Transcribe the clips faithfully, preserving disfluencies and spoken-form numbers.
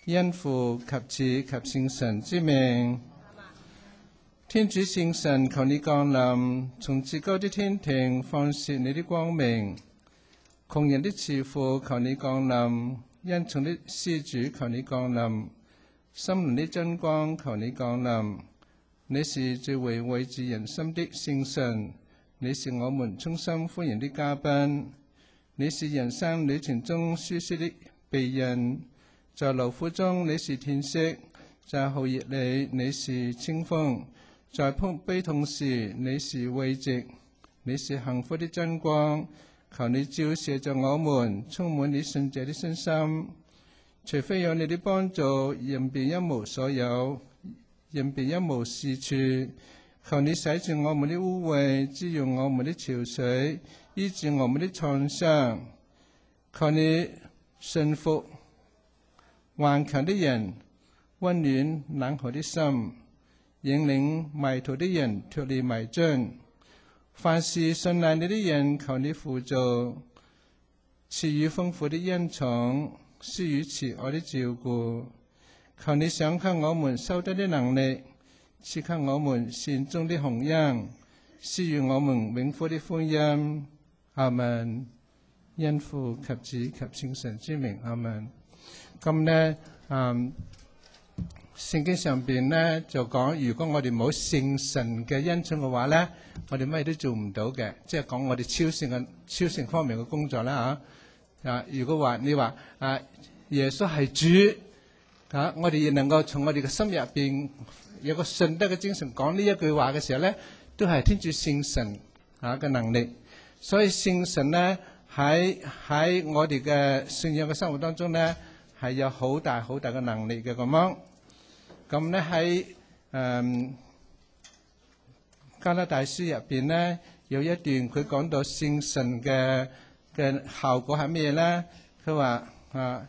因父及子及聖神之名。天主聖神，求你降臨，從至高的天庭放射你的光明。窮人的慈父，求你降臨；恩寵的施主，求你降臨；心靈的真光，求你降臨。你是最為慰藉人心的聖神，你是我們衷心歡迎的嘉賓。你是人生旅程中舒適的庇蔭，在勞苦中你是天色，在酷熱裏你是清風，在悲痛時你是慰藉，你是幸福的真光。求你照射着我們，充滿你信者的身心。除非有你的幫助，人便一無所有，人便一無是處。求你洗淨我們的污穢，滋潤我們的潮水，醫治我們的創傷。求你順服頑強的人，溫暖冷酷的心，引領迷途的人脫離迷津。凡是信賴你的人，求你輔助，賜予豐富的恩寵，施予慈愛的照顧。求你賞給我們修德的能力，賜給我們善終的洪恩，施予我們永福的福音。阿們。因父及子及聖神之名，阿們。咁呢，嗯。聖經上邊咧就講，如果我哋冇聖神嘅恩寵嘅話咧，我哋乜都做唔到嘅。即係講我哋超性嘅超性方面嘅工作啦嚇。啊，如果話你話啊耶穌係主，啊我哋亦能夠從我哋嘅心入邊有個信德嘅精神講呢一句話嘅時候咧，都係天主聖神啊嘅能力。所以聖神咧喺喺我哋嘅信仰嘅生活當中咧係有好大好大嘅能力嘅咁樣。咁咧喺誒加拉太書入邊咧有一段佢講到聖神嘅嘅效果係咩咧？佢話啊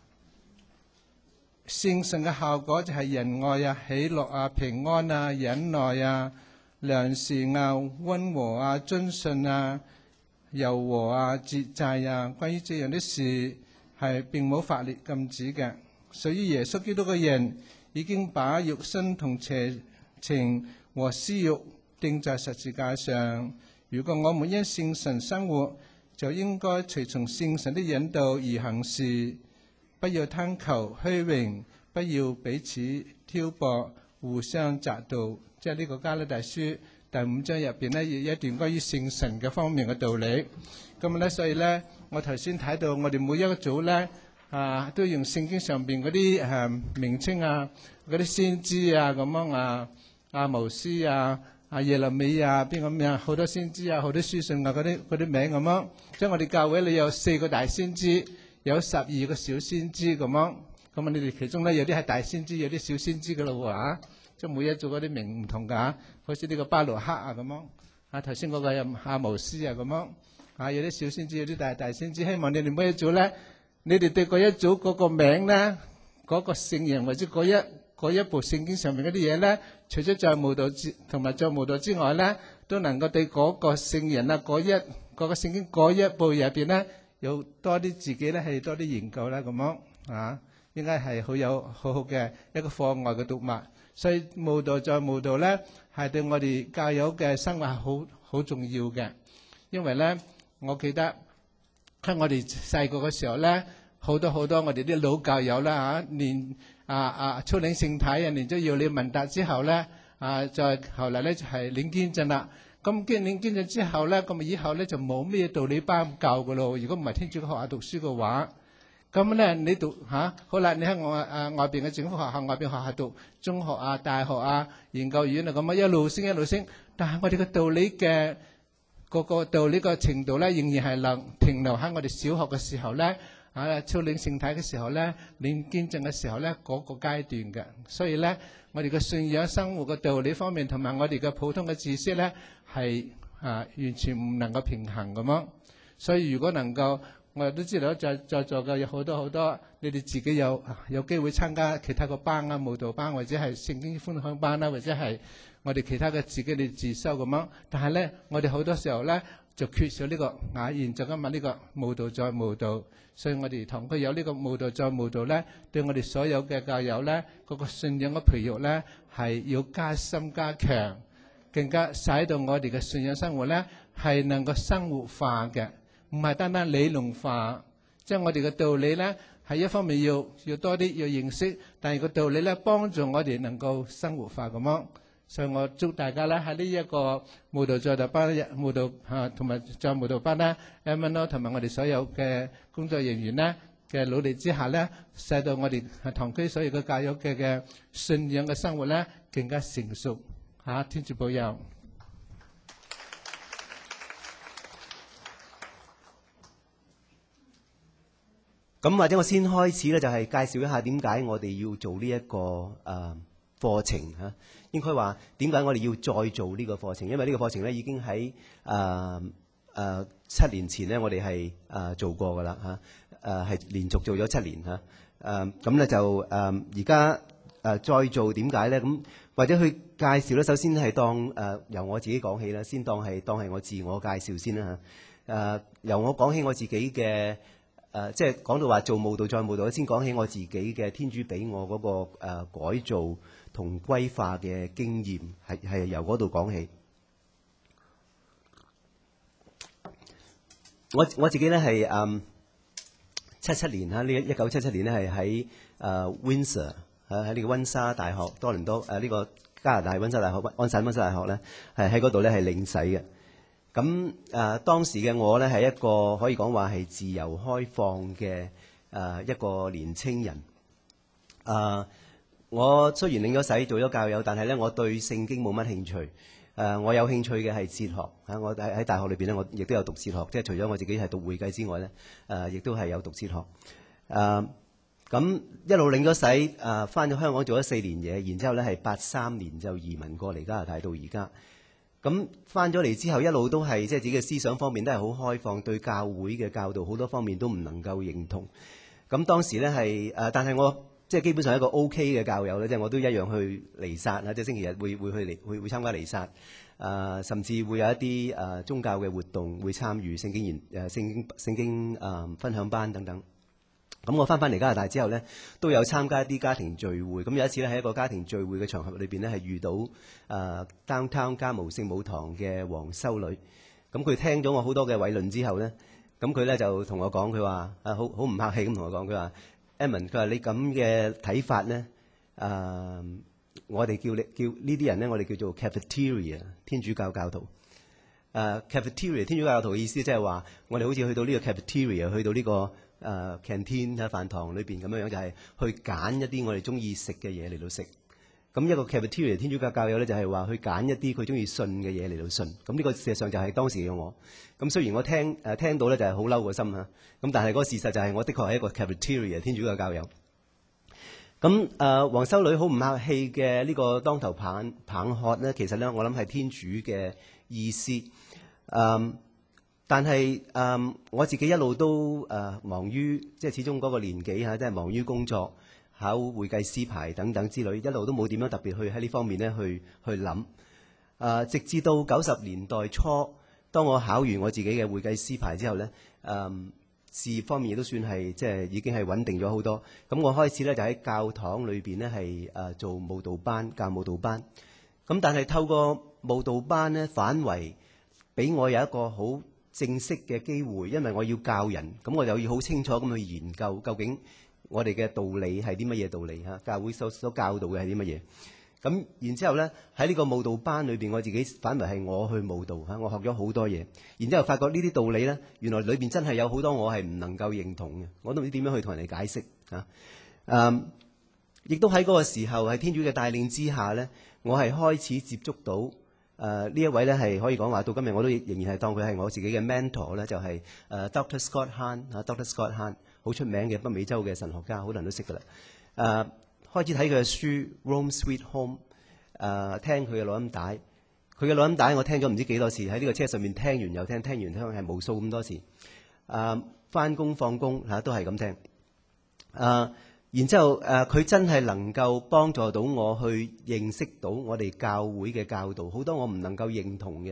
聖神嘅效果就係仁愛啊、喜樂啊、平安啊、忍耐啊、良善啊、溫和啊、遵信啊、柔和啊、節制啊。關於這樣的事係並冇法律禁止嘅。屬於耶穌基督嘅人已經把肉身同邪情和私欲釘在十字架上。如果我們因聖神生活，就應該隨從聖神的引導而行事，不要貪求虛榮，不要彼此挑撥，互相責盜。即係呢個加拉太書第五章入邊呢，有一段關於聖神嘅方面嘅道理。咁咧，所以咧，我頭先睇到我哋每一個組咧。啊，都用聖經上邊嗰啲誒名稱啊，嗰啲先知啊咁樣啊，阿摩斯啊、阿耶利米啊，邊個咩啊，好多先知啊，好多書信啊，嗰啲嗰啲名咁樣。即係我哋教會裏有四個大先知，有十二個小先知咁樣。咁啊，你哋其中咧有啲係大先知，有啲小先知噶咯喎嚇。即係每一組嗰啲名唔同㗎嚇，好似呢個巴魯克啊咁樣。啊，頭先嗰個有阿摩斯啊咁樣。啊，有啲小先知，有啲大大先知。希望你哋每一組咧。你哋對嗰一組嗰個名咧，嗰、嗰個聖人或者嗰一嗰一部聖經上面嗰啲嘢咧，除咗在慕道之同埋在慕道之外咧，都能夠對嗰個聖人啊，嗰一嗰、嗰個聖經嗰一部入邊咧，有多啲自己咧係多啲研究啦，咁樣啊，應該係好有好好嘅一個課外嘅讀物。所以慕道在慕道咧，係對我哋教友嘅生活係好好重要嘅，因為咧，我記得。喺我哋細個嘅時候咧，好多好多我哋啲老教友啦嚇，練啊啊操領聖體啊，練咗要理問答之後咧，啊再後嚟咧就係領堅振啦。咁經領堅振之後咧，咁啊以後咧就冇咩道理班教噶咯。如果唔係天主嘅學校讀書嘅話，咁咧你讀嚇、啊、好啦，你喺外啊外邊嘅政府學校、外邊學校讀中學啊、大學啊、研究院啊咁啊一路升一路升，但係我哋嘅道理嘅。個個到呢個程度咧，仍然係能停留喺我哋小學嘅時候咧，啊，操領聖體嘅時候咧，領堅振嘅時候咧，嗰個階段嘅。所以咧，我哋嘅信仰生活嘅道理方面，同埋我哋嘅普通嘅知識咧，係啊完全唔能夠平衡咁樣。所以如果能夠，我哋都知道在在座嘅有好多好多，你哋自己有有機會參加其他個班啊，舞蹈班或者係聖經分享班啦，或者係。我哋其他嘅自己哋自修咁樣，但係咧，我哋好多時候咧就缺少呢個雅言，就今日呢個慕道再慕道，所以我哋堂區有呢個慕道再慕道咧，對我哋所有嘅教友咧，嗰個信仰嘅培育咧，係要加深加強，更加使到我哋嘅信仰生活咧係能夠生活化嘅，唔係單單理論化。即係我哋嘅道理咧，係一方面要要多啲要認識，但係個道理咧幫助我哋能夠生活化咁樣。所以我祝大家咧喺呢一個慕道再慕道班、慕道嚇同埋再慕道班咧 ，M N O 同埋我哋所有嘅工作人員咧嘅努力之下咧，使到我哋堂區所有嘅教友嘅嘅信仰嘅生活咧更加成熟嚇。天主保佑。 咁或者我先開始咧，就係介紹一下點解我哋要做呢一個誒課程嚇。應該話點解我哋要再做呢個課程？因為呢個課程咧已經喺誒誒七年前咧，我哋係誒做過噶啦嚇，誒係連續做咗七年嚇。誒咁咧就誒而家誒再做點解咧？咁或者去介紹咧，首先係當誒、呃、由我自己講起啦，先當係當係我自我介紹先啦嚇。誒、呃、由我講起我自己嘅。誒、呃，即係講到話做慕道再慕道，先講起我自己嘅天主俾我嗰、那個、呃、改造同歸化嘅經驗，係係由嗰度講起。我我自己咧係誒七七年嚇，呢一九七七年咧係喺誒 Windsor 喺喺呢個溫莎大學多倫多誒呢、呃這個加拿大溫莎大學安省溫莎大學咧係喺嗰度咧係領洗嘅。咁誒、呃、當時嘅我咧係一個可以講話係自由開放嘅誒、呃、一個年青人。誒、呃、我雖然領咗洗做咗教友，但係咧我對聖經冇乜興趣。誒、呃、我有興趣嘅係哲學嚇，我喺喺大學裏邊咧，我亦都有讀哲學，即係除咗我自己係讀會計之外咧，誒、呃、亦都係有讀哲學。誒、呃、咁一路領咗洗，誒返咗香港做咗四年嘢，然之後咧係八三年就移民過嚟加拿大到而家。咁翻咗嚟之後，一路都係即係自己嘅思想方面都係好開放，對教會嘅教導好多方面都唔能夠認同。咁當時咧係誒，但係我即係基本上係一個 O.K. 嘅教友咧，即係我都一樣去彌撒啊，即係星期日會會去嚟會會參加彌撒，誒、呃、甚至會有一啲誒、呃、宗教嘅活動會參與聖經研誒聖經聖經誒、呃、分享班等等。咁我翻返嚟加拿大之後咧，都有參加一啲家庭聚會。咁有一次咧喺一個家庭聚會嘅場合裏邊咧，係遇到誒、呃、Downtown 嘉模聖母堂嘅黃修女。咁佢聽咗我好多嘅偉論之後咧，咁佢咧就同我講，佢話啊好好唔客氣咁同我講，佢話 Edmund，佢話你咁嘅睇法咧，誒、呃、我哋叫你叫呢啲人咧，我哋叫做 cafeteria 天主教教徒。誒、呃、cafeteria 天主教教徒嘅意思即係話，我哋好似去到呢個 cafeteria，去到呢、這個。誒、uh, canteen 喺飯堂裏邊咁樣樣，就係去揀一啲我哋中意食嘅嘢嚟到食。咁一個 cafeteria 天主教教友咧，就係話去揀一啲佢中意信嘅嘢嚟到信。咁呢個事實上就係當時嘅我。咁雖然我聽誒、呃、聽到咧就係好嬲個心嚇，咁但係嗰個事實就係我的確係一個 cafeteria 天主教教友。咁誒黃修女好唔客氣嘅呢個當頭棒棒喝咧，其實咧我諗係天主嘅意思。誒、嗯。但係誒、嗯，我自己一路都誒、呃、忙於，即係始終嗰個年紀嚇，即係忙於工作、考會計師牌等等之類，一路都冇點樣特別去喺呢方面咧去去諗。誒、呃，直至到九十年代初，當我考完我自己嘅會計師牌之後咧，誒、呃、事業方面亦都算係即係已經係穩定咗好多。咁我開始咧就喺教堂裏邊咧係誒做慕道班，教慕道班。咁但係透過慕道班咧，反為俾我有一個好正式嘅機會，因為我要教人，咁我就要好清楚咁去研究究竟我哋嘅道理係啲乜嘢道理嚇，教會所所教導嘅係啲乜嘢。咁然之後咧喺呢個慕道班裏邊，我自己反為係我去慕道嚇，我學咗好多嘢。然之後發覺呢啲道理咧，原來裏邊真係有好多我係唔能夠認同嘅，我都唔知點樣去同人哋解釋嚇。誒，亦都喺嗰個時候喺天主嘅帶領之下咧，我係開始接觸到。誒、uh, 呢一位咧係可以講話到今日我都仍然係當佢係我自己嘅 mentor 咧，就係、是、誒、uh, Doctor Scott Hahn 啊 ，Doctor Scott Hahn 好出名嘅北美洲嘅神學家，好多人都識㗎啦。誒、uh, 開始睇佢嘅書《Rome Sweet Home》，誒聽佢嘅錄音帶，佢嘅錄音帶我聽咗唔知幾多次，喺呢個車上面聽完又聽，聽完聽係無數咁多次。誒返工放工嚇都係咁聽。誒、uh,。然之後，誒、呃、佢真係能夠幫助到我去認識到我哋教會嘅教導，好多我唔能夠認同嘅，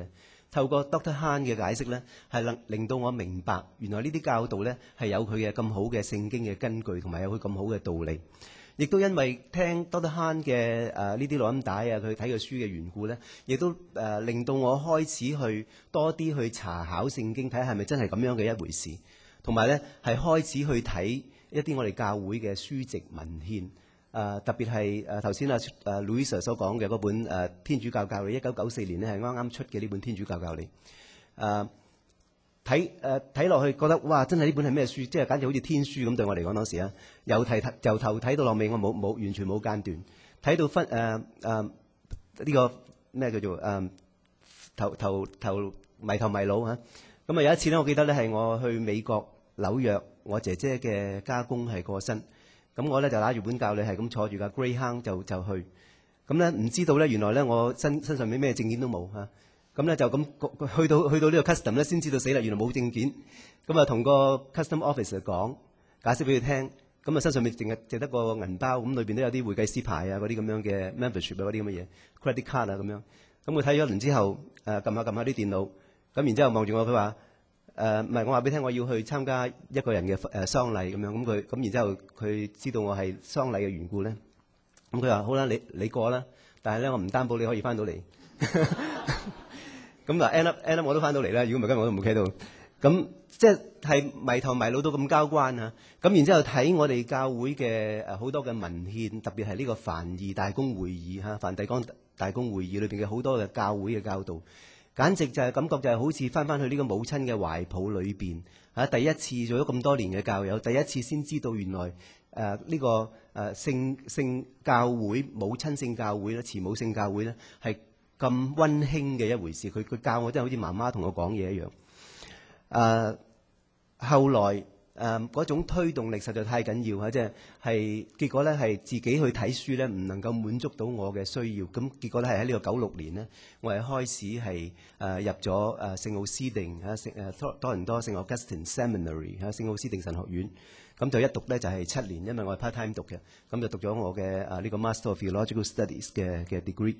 透過 Doctor Han 嘅解釋咧，係能令到我明白原來呢啲教導咧係有佢嘅咁好嘅聖經嘅根據，同埋有佢咁好嘅道理。亦都因為聽 Doctor Han 嘅誒呢啲錄音帶啊，佢睇嘅書嘅緣故咧，亦都誒、呃、令到我開始去多啲去查考聖經，睇下係咪真係咁樣嘅一回事。同埋咧係開始去睇一啲我哋教會嘅書籍文獻，誒、呃、特別係誒頭先啊誒 Louisa 所講嘅嗰本誒、呃、天主教教理，一九九四年咧係啱啱出嘅呢本天主教教理。誒睇誒睇落去覺得哇，真係呢本係咩書？即係簡直好似天書咁對我嚟講當時啊，由睇由頭睇到落尾，我冇冇完全冇間斷，睇到分誒誒呢個咩叫做誒、呃、頭頭頭迷頭迷腦嚇。咁啊有一次咧，我記得咧係我去美國紐約，我姐姐嘅家公係過身，咁我咧就拿住本教理係咁坐住架 Greyhound 就就去，咁咧唔知道咧原來咧我身身上面咩證件都冇嚇。咁咧就咁去到去到呢個 custom 咧，先知道死啦！原來冇證件。咁啊，同個 custom officer 講，解釋俾佢聽。咁啊，身上面淨係淨得個銀包，咁裏邊都有啲會計師牌啊，嗰啲咁樣嘅 membership 啊，嗰啲咁嘅嘢 credit card 啊咁樣。咁佢睇咗一輪之後，誒撳下撳下啲電腦，咁然之後望住我，佢話誒唔係，我話俾你聽，我要去參加一個人嘅誒喪禮咁樣。咁佢咁然之後佢知道我係喪禮嘅緣故咧，咁佢話好啦，你你過啦，但係咧我唔擔保你可以翻到嚟。咁嗱 end up end up 我都翻到嚟啦。如果唔係，今日我都唔企喺度。咁即係迷頭迷腦到咁交關啊！咁然之後睇我哋教會嘅誒好多嘅文獻，特別係呢個梵二大公會議嚇，梵蒂岡大公會議裏邊嘅好多嘅教會嘅教導，簡直就係感覺就係好似翻翻去呢個母親嘅懷抱裏邊嚇。第一次做咗咁多年嘅教友，第一次先知道原來誒呢、呃這個誒聖聖教會母親聖教會咧，慈母聖教會咧係咁溫馨嘅一回事。佢佢教我真係好似媽媽同我講嘢一樣。誒、呃、後來誒嗰、呃、種推動力實在太緊要嚇，即係係結果咧係自己去睇書咧，唔能夠滿足到我嘅需要。咁結果咧係喺呢個九六年呢，我係開始係誒、呃、入咗誒聖奧斯定嚇聖誒多多倫多聖 Augustine Seminary 嚇聖奧斯定神學院。咁就一讀咧就係七年，因為我係 part time 讀嘅，咁就讀咗我嘅誒呢個 Master of Theological Studies 嘅嘅 degree。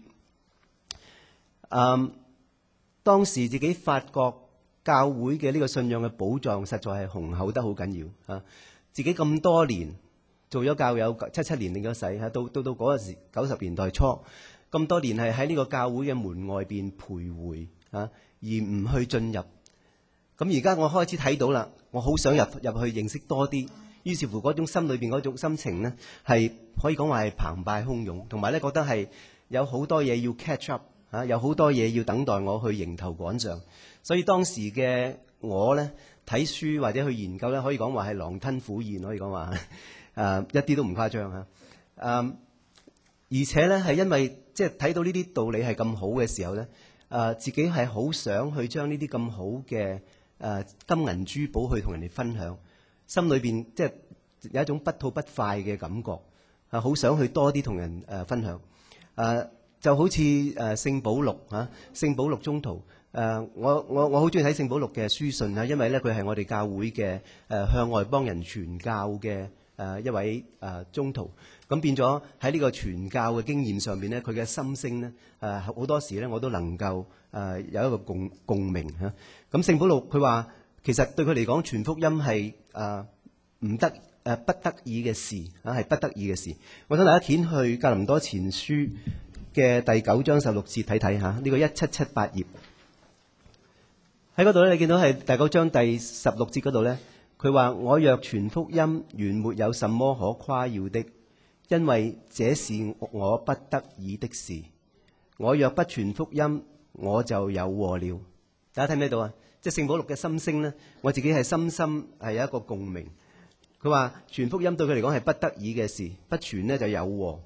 嗯，當時自己發覺教會嘅呢個信仰嘅寶藏實在係雄厚得好緊要嚇。自己咁多年做咗教友，七七年領咗洗嚇，到到到嗰陣時九十年代初，咁多年係喺呢個教會嘅門外邊徘徊嚇，而唔去進入。咁而家我開始睇到啦，我好想入入去認識多啲。於是乎嗰種心裏邊嗰種心情呢，係可以講話係澎湃洶湧，同埋咧覺得係有好多嘢要 catch up。啊，有好多嘢要等待我去迎頭趕上，所以當時嘅我咧睇書或者去研究咧，可以講話係狼吞虎咽，可以講話誒一啲都唔誇張嚇。誒、啊、而且咧係因為即係睇到呢啲道理係咁好嘅時候咧，誒、啊、自己係好想去將呢啲咁好嘅誒、啊、金銀珠寶去同人哋分享，心裏邊即係有一種不吐不快嘅感覺，啊好想去多啲同人誒、啊、分享，誒、啊。就好似誒聖保祿嚇，聖保祿宗徒誒，我我我好中意睇聖保祿嘅書信啊，因為咧佢係我哋教會嘅誒向外邦人傳教嘅誒一位誒宗徒，咁變咗喺呢個傳教嘅經驗上邊咧，佢嘅心聲咧誒好多時咧我都能夠誒有一個共共鳴嚇。咁聖保祿佢話其實對佢嚟講傳福音係誒唔得誒不得已嘅事啊，係不得已嘅事。我想大家掀去格林多前書嘅第九章十六節睇睇下，呢、這個一七七八頁喺嗰度咧，你見到係第九章第十六節嗰度咧，佢話我若傳福音，原沒有什麼可誇耀的，因為這是我不得已的事。我若不傳福音，我就有禍了。大家睇唔睇到啊？即係聖保祿嘅心聲咧，我自己係深深係有一個共鳴。佢話傳福音對佢嚟講係不得已嘅事，不傳呢就有禍。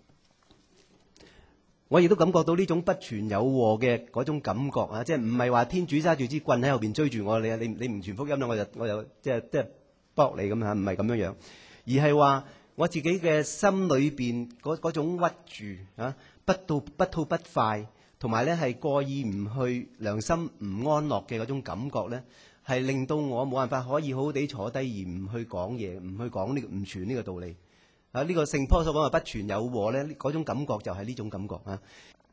我亦都感覺到呢種不傳有禍嘅嗰種感覺啊！即係唔係話天主揸住支棍喺後邊追住我，你你你唔傳福音啦，我就我就即係即係駁你咁嚇，唔係咁樣樣，而係話我自己嘅心裏邊嗰嗰種屈住啊，不到不吐不快，同埋咧係過意唔去、良心唔安樂嘅嗰種感覺咧，係令到我冇辦法可以好好地坐低而唔去講嘢，唔去講呢個唔傳呢個道理。啊！呢、這個聖保祿所講嘅不傳有禍咧，嗰種感覺就係呢種感覺啊。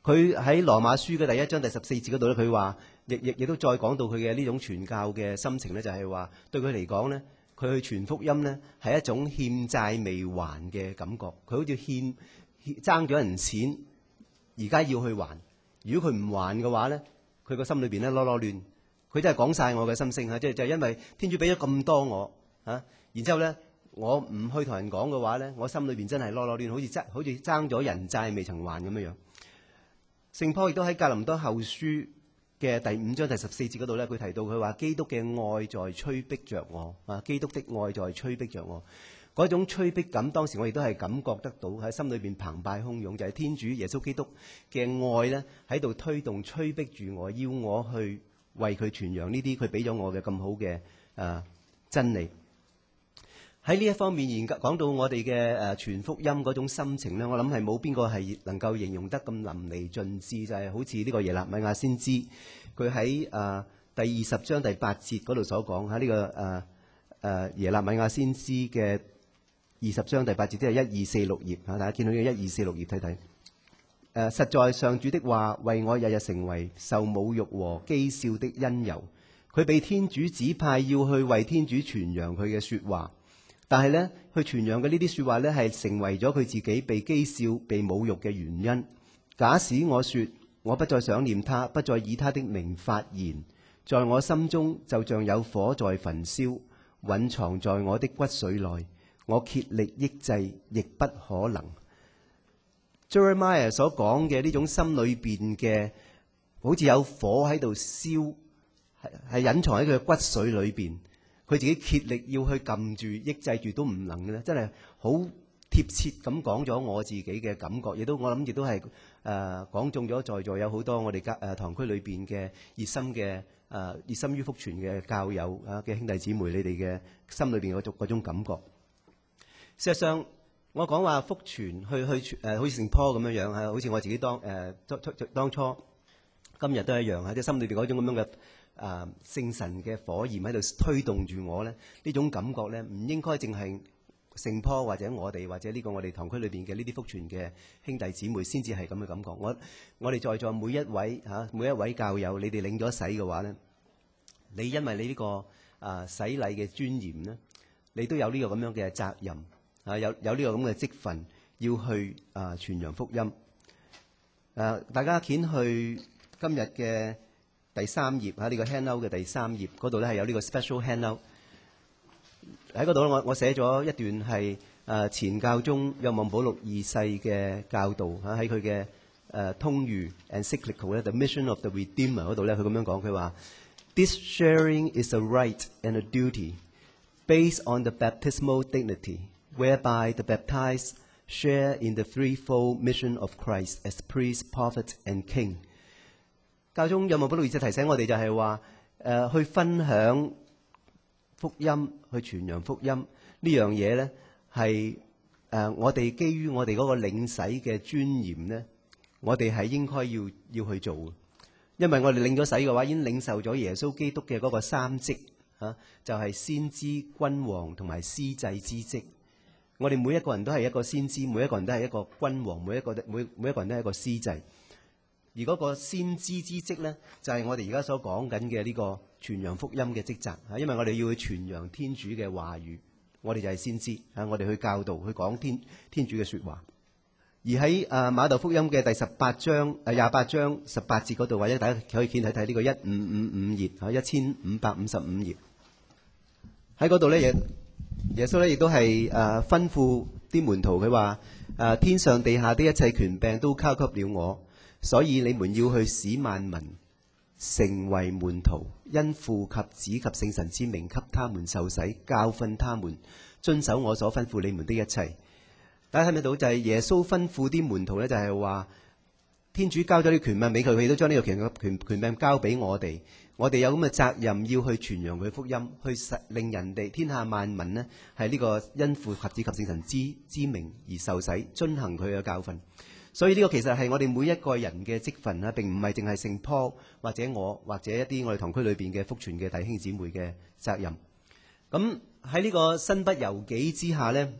佢喺羅馬書嘅第一章第十四節嗰度咧，佢話亦亦亦都再講到佢嘅呢種傳教嘅心情咧，就係話對佢嚟講咧，佢去傳福音咧係一種欠債未還嘅感覺。佢好似欠爭咗人錢，而家要去還。如果佢唔還嘅話咧，佢個心裏邊咧囉囉亂。佢真係講晒我嘅心聲嚇，即係就係因為天主俾咗咁多我嚇，然之後咧我唔去同人講嘅話咧，我心裏邊真係囉囉亂，好似爭好似爭咗人債未曾還咁樣樣。聖保亦都喺格林多後書嘅第五章第十四節嗰度咧，佢提到佢話基督嘅愛在催逼着我啊，基督的愛在催逼着我。嗰種催逼感，當時我亦都係感覺得到喺心裏邊澎湃洶湧，就係、是、天主耶穌基督嘅愛咧喺度推動催逼住我，要我去為佢傳揚呢啲佢俾咗我嘅咁好嘅誒、呃、真理。喺呢一方面，研究講到我哋嘅誒傳福音嗰種心情咧，我諗係冇邊個係能夠形容得咁淋漓盡致，就係、是、好似呢個耶肋米亞先知，佢喺誒第二十章第八節嗰度所講喺呢個誒誒、呃、耶肋米亞先知嘅二十章第八節，即係一二四六頁嚇，大家見到呢個一二四六頁睇睇。誒，實在上主的話為我日日成為受侮辱和譏笑的因由。佢被天主指派要去為天主傳揚佢嘅説話。但係咧，佢傳揚嘅呢啲説話咧，係成為咗佢自己被譏笑、被侮辱嘅原因。假使我說我不再想念他，不再以他的名發言，在我心中就像有火在焚燒，隱藏在我的骨髓內，我竭力抑制，亦不可能。Jeremiah 所講嘅呢種心裏邊嘅，好似有火喺度燒，係係隱藏喺佢嘅骨髓裏邊。佢自己竭力要去撳住、抑制住都唔能嘅咧，真係好貼切咁講咗我自己嘅感覺，亦都我諗亦都係誒講中咗在座有好多我哋誒堂區裏邊嘅熱心嘅誒、呃、熱心於福傳嘅教友啊嘅兄弟姊妹，你哋嘅心裏邊嗰種嗰種感覺。事實上，我講話福傳去去誒、呃，好似聖坡咁樣樣嚇，好似我自己當誒、呃、當初今日都一樣嚇，即係心裏邊嗰種咁樣嘅。誒、呃、聖神嘅火焰喺度推動住我咧，呢種感覺咧唔應該淨係聖坡或者我哋或者呢個我哋堂區裏邊嘅呢啲福傳嘅兄弟姊妹先至係咁嘅感覺。我我哋在座每一位嚇、啊、每一位教友，你哋領咗洗嘅話咧，你因為你呢、這個誒、呃、洗禮嘅尊嚴咧，你都有呢個咁樣嘅責任啊，有有呢個咁嘅職分要去誒、呃、傳揚福音。誒、呃、大家掀去今日嘅第三頁喺呢個 handout 嘅第三頁嗰度咧，係有呢個 special handout 喺嗰度咧。我我寫咗一段係誒前教宗若望保祿二世嘅教導嚇，喺佢嘅誒通諭 encyclical 咧 The Mission of the Redeemer 嗰度咧，佢咁樣講，佢話 This sharing is a right and a duty based on the baptismal dignity, whereby the baptized share in the threefold mission of Christ as priest, prophet and king。教宗若望保祿二世提醒我哋就係話誒去分享福音，去傳揚福音呢樣嘢咧，係誒我哋基於我哋嗰個領洗嘅尊嚴咧，我哋係應該要要去做嘅，因為我哋領咗洗嘅話，已經領受咗耶穌基督嘅嗰個三職嚇、啊，就係、是、先知、君王同埋司祭之職。我哋每一個人都係一個先知，每一個人都係一個君王，每一個每每一個人都係一個司祭。而嗰個先知之職咧，就係、是、我哋而家所講緊嘅呢個傳揚福音嘅職責嚇，因為我哋要去傳揚天主嘅話語，我哋就係先知嚇，我哋去教導、去講天天主嘅説話。而喺啊馬竇福音嘅第十八章啊廿八章十八節嗰度，或者大家可以見睇睇呢個一五五五頁嚇，一千五百五十五頁喺嗰度咧，耶耶穌咧亦都係誒吩咐啲門徒，佢話誒天上地下的一切權柄都交給了我。所以你們要去使萬民成為門徒，因父及子及聖神之名給他們受洗，教訓他們遵守我所吩咐你們的一切。大家睇唔睇到？就係耶穌吩咐啲門徒咧，就係話天主交咗啲權柄俾佢，佢都將呢個權權權柄交俾我哋。我哋有咁嘅責任要去傳揚佢福音，去實令人哋天下萬民呢係呢個因父及子及聖神之之名而受洗，遵行佢嘅教訓。所以呢個其實係我哋每一個人嘅職分啦，並唔係淨係聖保或者我或者一啲我哋堂區裏邊嘅福傳嘅弟兄姊妹嘅責任。咁喺呢個身不由己之下呢，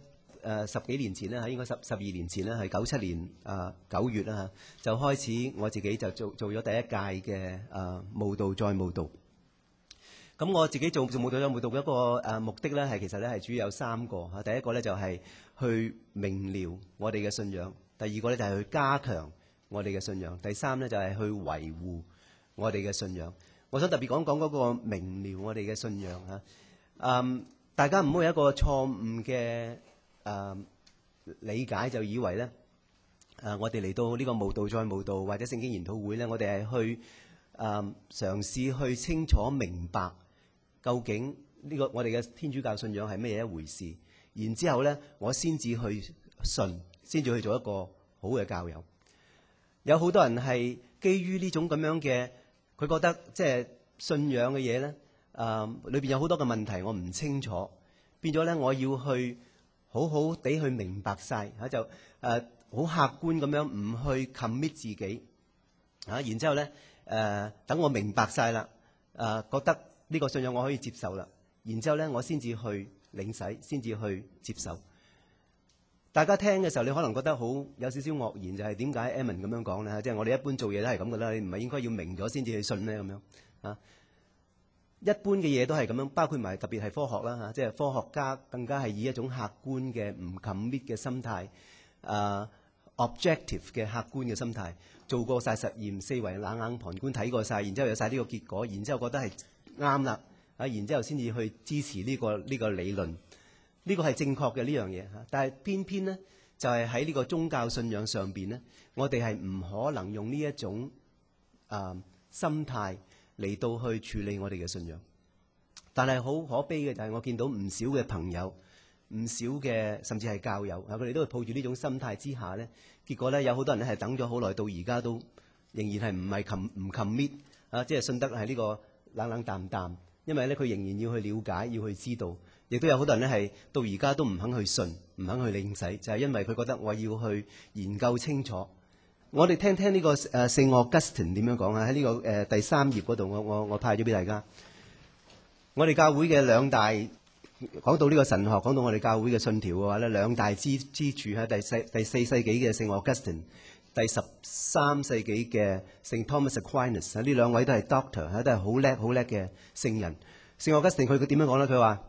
誒十幾年前咧，應該十十二年前咧，係九七年啊九月啦，就開始我自己就做做咗第一屆嘅誒慕道再慕道。咁我自己做做慕道再慕道嘅一個誒目的咧，係其實咧係主要有三個嚇。第一個咧就係去明瞭我哋嘅信仰，第二個咧就係去加強我哋嘅信仰，第三咧就係去維護我哋嘅信仰。我想特別講講嗰個明瞭我哋嘅信仰嚇。嗯，大家唔好有一個錯誤嘅誒理解，就以為咧誒我哋嚟到呢個慕道再慕道或者聖經研討會咧，我哋係去誒嘗試去清楚明白究竟呢個我哋嘅天主教信仰係咩嘢一回事，然之後咧我先至去信，先至去做一個好嘅教友。有好多人係基於呢種咁樣嘅，佢覺得即係信仰嘅嘢咧，誒裏邊有好多嘅問題，我唔清楚，變咗咧我要去好好地去明白晒，嚇，就誒好客觀咁樣唔去 commit 自己嚇，然之後咧誒等我明白晒啦，誒覺得呢個信仰我可以接受啦，然之後咧我先至去領洗，先至去接受。大家聽嘅時候，你可能覺得好有少少愕然，就係點解 Ammon 咁樣講咧？即係我哋一般做嘢都係咁噶啦，你唔係應該要明咗先至去信咧咁樣啊？一般嘅嘢都係咁樣，包括埋特別係科學啦嚇，即係科學家更加係以一種客觀嘅唔 commit 嘅心態，啊 objective 嘅客觀嘅心態，做過晒實驗，四圍冷眼旁觀睇過晒，然之後有晒呢個結果，然之後覺得係啱啦，啊，然之後先至去支持呢個呢個理論。呢個係正確嘅呢樣嘢嚇，但係偏偏呢，就係喺呢個宗教信仰上邊呢，我哋係唔可能用呢一種啊、呃、心態嚟到去處理我哋嘅信仰。但係好可悲嘅就係我見到唔少嘅朋友、唔少嘅甚至係教友啊，佢哋都係抱住呢種心態之下呢，結果呢，有好多人咧係等咗好耐，到而家都仍然係唔係 com 唔 commit 啊，即係信得係呢個冷冷淡淡，因為咧佢仍然要去了解，要去知道。亦都有好多人咧係到而家都唔肯去信，唔肯去領洗，就係、是、因為佢覺得我要去研究清楚。我哋聽聽呢、這個誒聖奧古斯丁點樣講啊？喺呢、這個誒、呃、第三頁嗰度，我我我派咗俾大家。我哋教會嘅兩大講到呢個神學，講到我哋教會嘅信條嘅話咧，兩大支支柱喺第四第四世紀嘅聖奧古斯丁，第十三世紀嘅聖 Thomas Aquinas， 呢兩位都係 doctor， 都係好叻好叻嘅聖人。聖奧古斯丁佢佢點樣講咧？佢話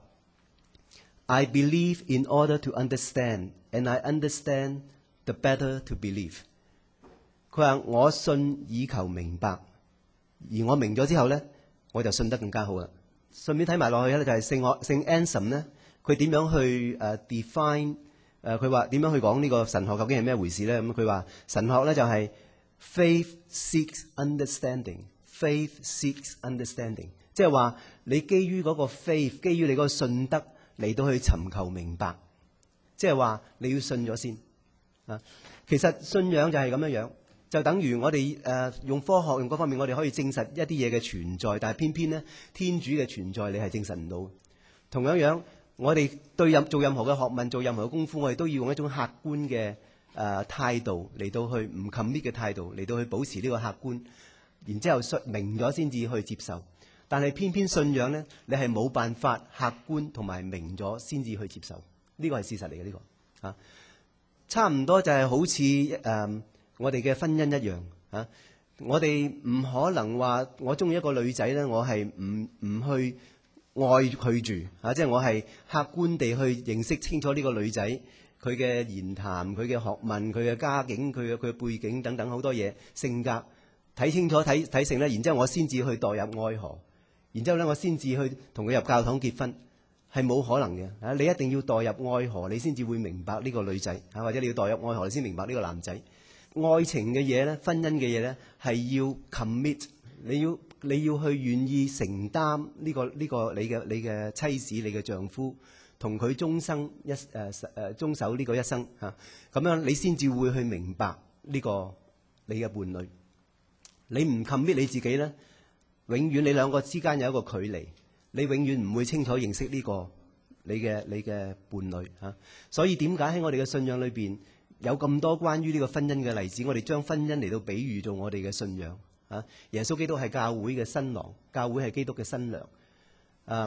I believe in order to understand, and I understand the better to believe。佢話我信以求明白，而我明咗之後咧，我就信得更加好啦。順便睇埋落去咧，就係聖我聖 Anselm 咧，佢點樣去誒 define 誒？佢話點樣去講呢個神學究竟係咩回事咧？咁佢話神學咧就係 faith seeks understanding，faith seeks understanding， 即係話你基於嗰個 faith， 基於你嗰個信德。嚟到去尋求明白，即係話你要信咗先啊！其實信仰就係咁樣樣，就等於我哋誒、呃、用科學用嗰方面，我哋可以證實一啲嘢嘅存在，但係偏偏咧天主嘅存在你係證實唔到。同樣樣，我哋對任做任何嘅學問、做任何嘅功夫，我哋都要用一種客觀嘅誒、呃、態度嚟到去唔 commit 嘅態度嚟到去保持呢個客觀，然之後明咗先至去接受。但係偏偏信仰咧，你係冇辦法客觀同埋明咗先至去接受，呢個係事實嚟嘅呢個啊，差唔多就係好似誒、呃、我哋嘅婚姻一樣啊，我哋唔可能話我中意一個女仔咧，我係唔唔去愛佢住啊，即係我係客觀地去認識清楚呢個女仔佢嘅言談、佢嘅學問、佢嘅家境、佢嘅佢嘅背景等等好多嘢，性格睇清楚睇睇成咧，然之後我先至去墮入愛河。然之後咧，我先至去同佢入教堂結婚，係冇可能嘅嚇。你一定要墮入愛河，你先至會明白呢個女仔嚇，或者你要墮入愛河，你先明白呢個男仔。愛情嘅嘢咧，婚姻嘅嘢咧，係要 commit， 你要你要去願意承擔呢個呢個你嘅你嘅妻子、你嘅丈夫，同佢終生一誒誒終守呢個一生嚇。咁樣你先至會去明白呢個你嘅伴侶。你唔 commit 你自己咧，永遠你兩個之間有一個距離，你永遠唔會清楚認識呢、這個你嘅你嘅伴侶嚇、啊。所以點解喺我哋嘅信仰裏邊有咁多關於呢個婚姻嘅例子？我哋將婚姻嚟到比喻做我哋嘅信仰嚇、啊。耶穌基督係教會嘅新郎，教會係基督嘅新娘。啊，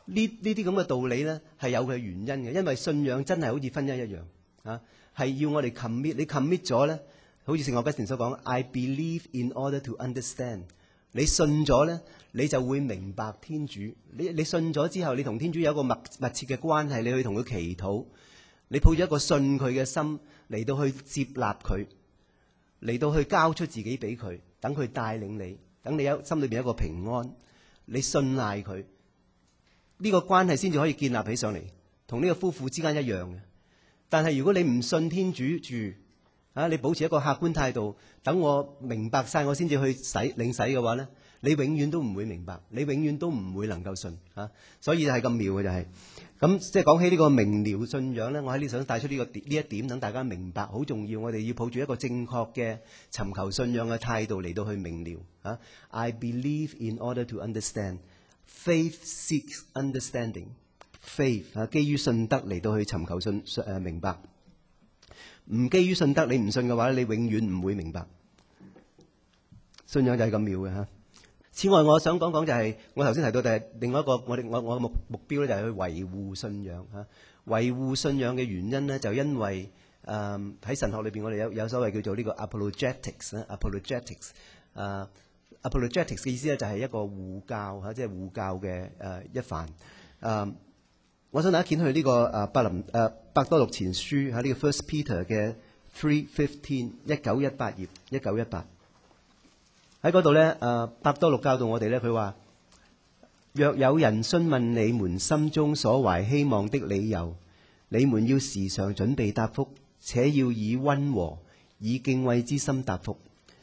呢呢啲咁嘅道理咧係有佢原因嘅，因為信仰真係好似婚姻一樣啊，係要我哋 commit， 你 commit 咗咧，好似聖奧吉田所講 ，I believe in order to understand。你信咗咧，你就會明白天主。你你信咗之後，你同天主有一個密密切嘅關係，你去同佢祈禱，你抱住一個信佢嘅心嚟到去接納佢，嚟到去交出自己俾佢，等佢帶領你，等你有心裏邊有一個平安，你信賴佢，呢個關係先至可以建立起上嚟，同呢個夫婦之間一樣嘅。但係如果你唔信天主住，啊！你保持一個客觀態度，等我明白晒我先至去洗領洗嘅話咧，你永遠都唔會明白，你永遠都唔會能夠信啊！所以就係咁妙嘅就係、是，咁即係講起呢個明瞭信仰咧，我喺呢想帶出呢、這個呢一點，等大家明白好重要。我哋要抱住一個正確嘅尋求信仰嘅態度嚟到去明瞭啊。I believe in order to understand. Faith seeks understanding. Faith 啊，基於信德嚟到去尋求信誒、呃、明白。唔基於信德，你唔信嘅話，你永遠唔會明白。信仰就係咁妙嘅嚇。此外，我想講講就係、是、我頭先提到，就係另外一個我哋我我嘅目目標咧，就係去維護信仰嚇。維護信仰嘅原因咧，就因為誒喺、呃、神學裏邊，我哋有有所謂叫做呢個 apologetics 啊 ，apologetics 啊 ，apologetics 嘅意思咧就係一個護教嚇，即係護教嘅誒、呃、一範誒。呃我想大家掀去呢個誒伯林誒伯多祿前書喺呢個 First Peter 嘅 three fifteen 一九一八頁一九一八喺嗰度咧誒伯多祿教導我哋咧，佢話若有人詢問你們心中所懷希望的理由，你們要時常準備答覆，且要以溫和以敬畏之心答覆。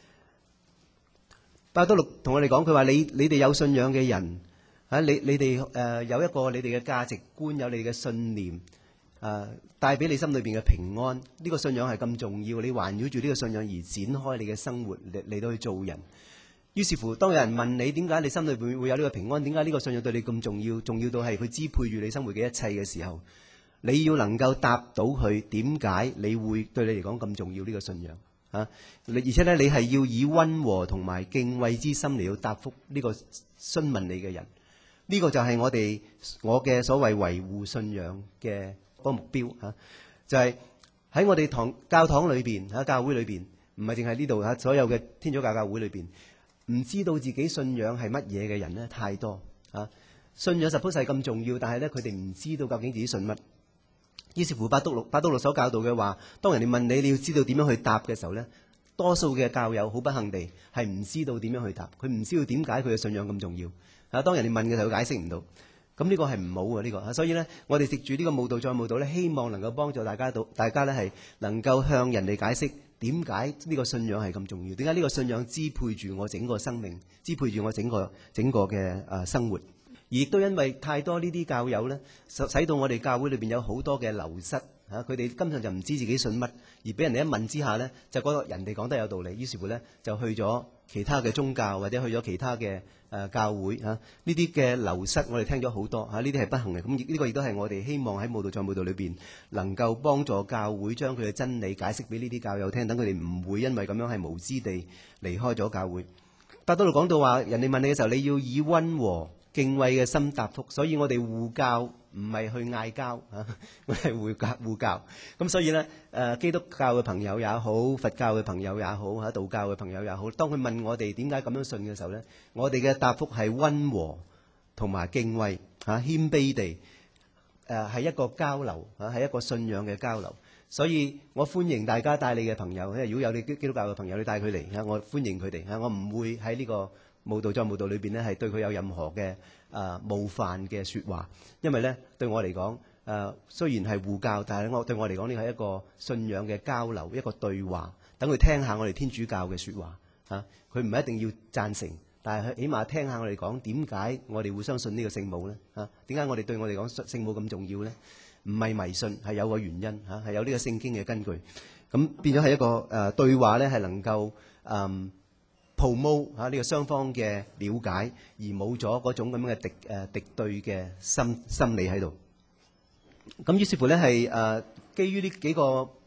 伯多祿同我哋講，佢話你你哋有信仰嘅人。啊！你你哋誒、呃、有一個你哋嘅價值觀，有你哋嘅信念，誒、呃、帶俾你心裏邊嘅平安。呢、這個信仰係咁重要，你環繞住呢個信仰而展開你嘅生活嚟嚟到去做人。於是乎，當有人問你點解你心裏邊會有呢個平安，點解呢個信仰對你咁重要，重要到係佢支配住你生活嘅一切嘅時候，你要能夠答到佢點解你會對你嚟講咁重要呢個信仰啊！而且咧，你係要以溫和同埋敬畏之心嚟到答覆呢個詢問你嘅人。呢個就係我哋我嘅所謂維護信仰嘅嗰個目標嚇，就係喺我哋堂教堂裏邊喺教會裏邊，唔係淨係呢度嚇，所有嘅天主教教會裏邊，唔知道自己信仰係乜嘢嘅人咧太多嚇。信仰 suppose 係咁重要，但係咧佢哋唔知道究竟自己信乜。於是乎，伯多祿伯多祿所教導嘅話，當人哋問你，你要知道點樣去答嘅時候咧，多數嘅教友好不幸地係唔知道點樣去答，佢唔知道點解佢嘅信仰咁重要。啊！當人哋問嘅時候，解釋唔到，咁呢個係唔好嘅呢個。所以咧，我哋藉住呢個慕道再慕道咧，希望能夠幫助大家到，大家咧係能夠向人哋解釋點解呢個信仰係咁重要，點解呢個信仰支配住我整個生命，支配住我整個整個嘅誒生活。而亦都因為太多呢啲教友咧，使使到我哋教會裏邊有好多嘅流失。嚇！佢哋根本就唔知自己信乜，而俾人哋一問之下咧，就覺得人哋講得有道理，於是乎咧就去咗其他嘅宗教或者去咗其他嘅誒、呃、教會嚇。呢啲嘅流失我哋聽咗好多嚇，呢啲係不幸嘅。咁呢個亦都係我哋希望喺慕道再慕道裏邊能夠幫助教會將佢嘅真理解釋俾呢啲教友聽，等佢哋唔會因為咁樣係無知地離開咗教會。伯多祿講到話，人哋問你嘅時候，你要以溫和敬畏嘅心答覆，所以我哋護教唔係去嗌交嚇，我係護教護教。咁所以咧，誒基督教嘅朋友也好，佛教嘅朋友也好，嚇道教嘅朋友也好，當佢問我哋點解咁樣信嘅時候咧，我哋嘅答覆係溫和同埋敬畏嚇，謙卑地誒係一個交流嚇，係一個信仰嘅交流。所以我歡迎大家帶你嘅朋友，因為如果有你基督教嘅朋友，你帶佢嚟嚇，我歡迎佢哋嚇，我唔會喺呢個慕道再慕道裏邊咧，係對佢有任何嘅誒冒犯嘅説話，因為咧對我嚟講誒，雖然係護教，但係我對我嚟講呢係一個信仰嘅交流，一個對話，等佢聽下我哋天主教嘅説話嚇，佢唔係一定要贊成，但係佢起碼聽下我哋講點解我哋會相信呢個聖母咧嚇？點解我哋對我哋講聖母咁重要咧？唔係迷信，係有個原因嚇，係有呢個聖經嘅根據。咁變咗係一個誒、呃、對話咧，係能夠誒 promote 嚇呢個雙方嘅了解，而冇咗嗰種咁樣嘅敵誒、呃、敵對嘅心心理喺度。咁於是乎咧係誒基於呢幾個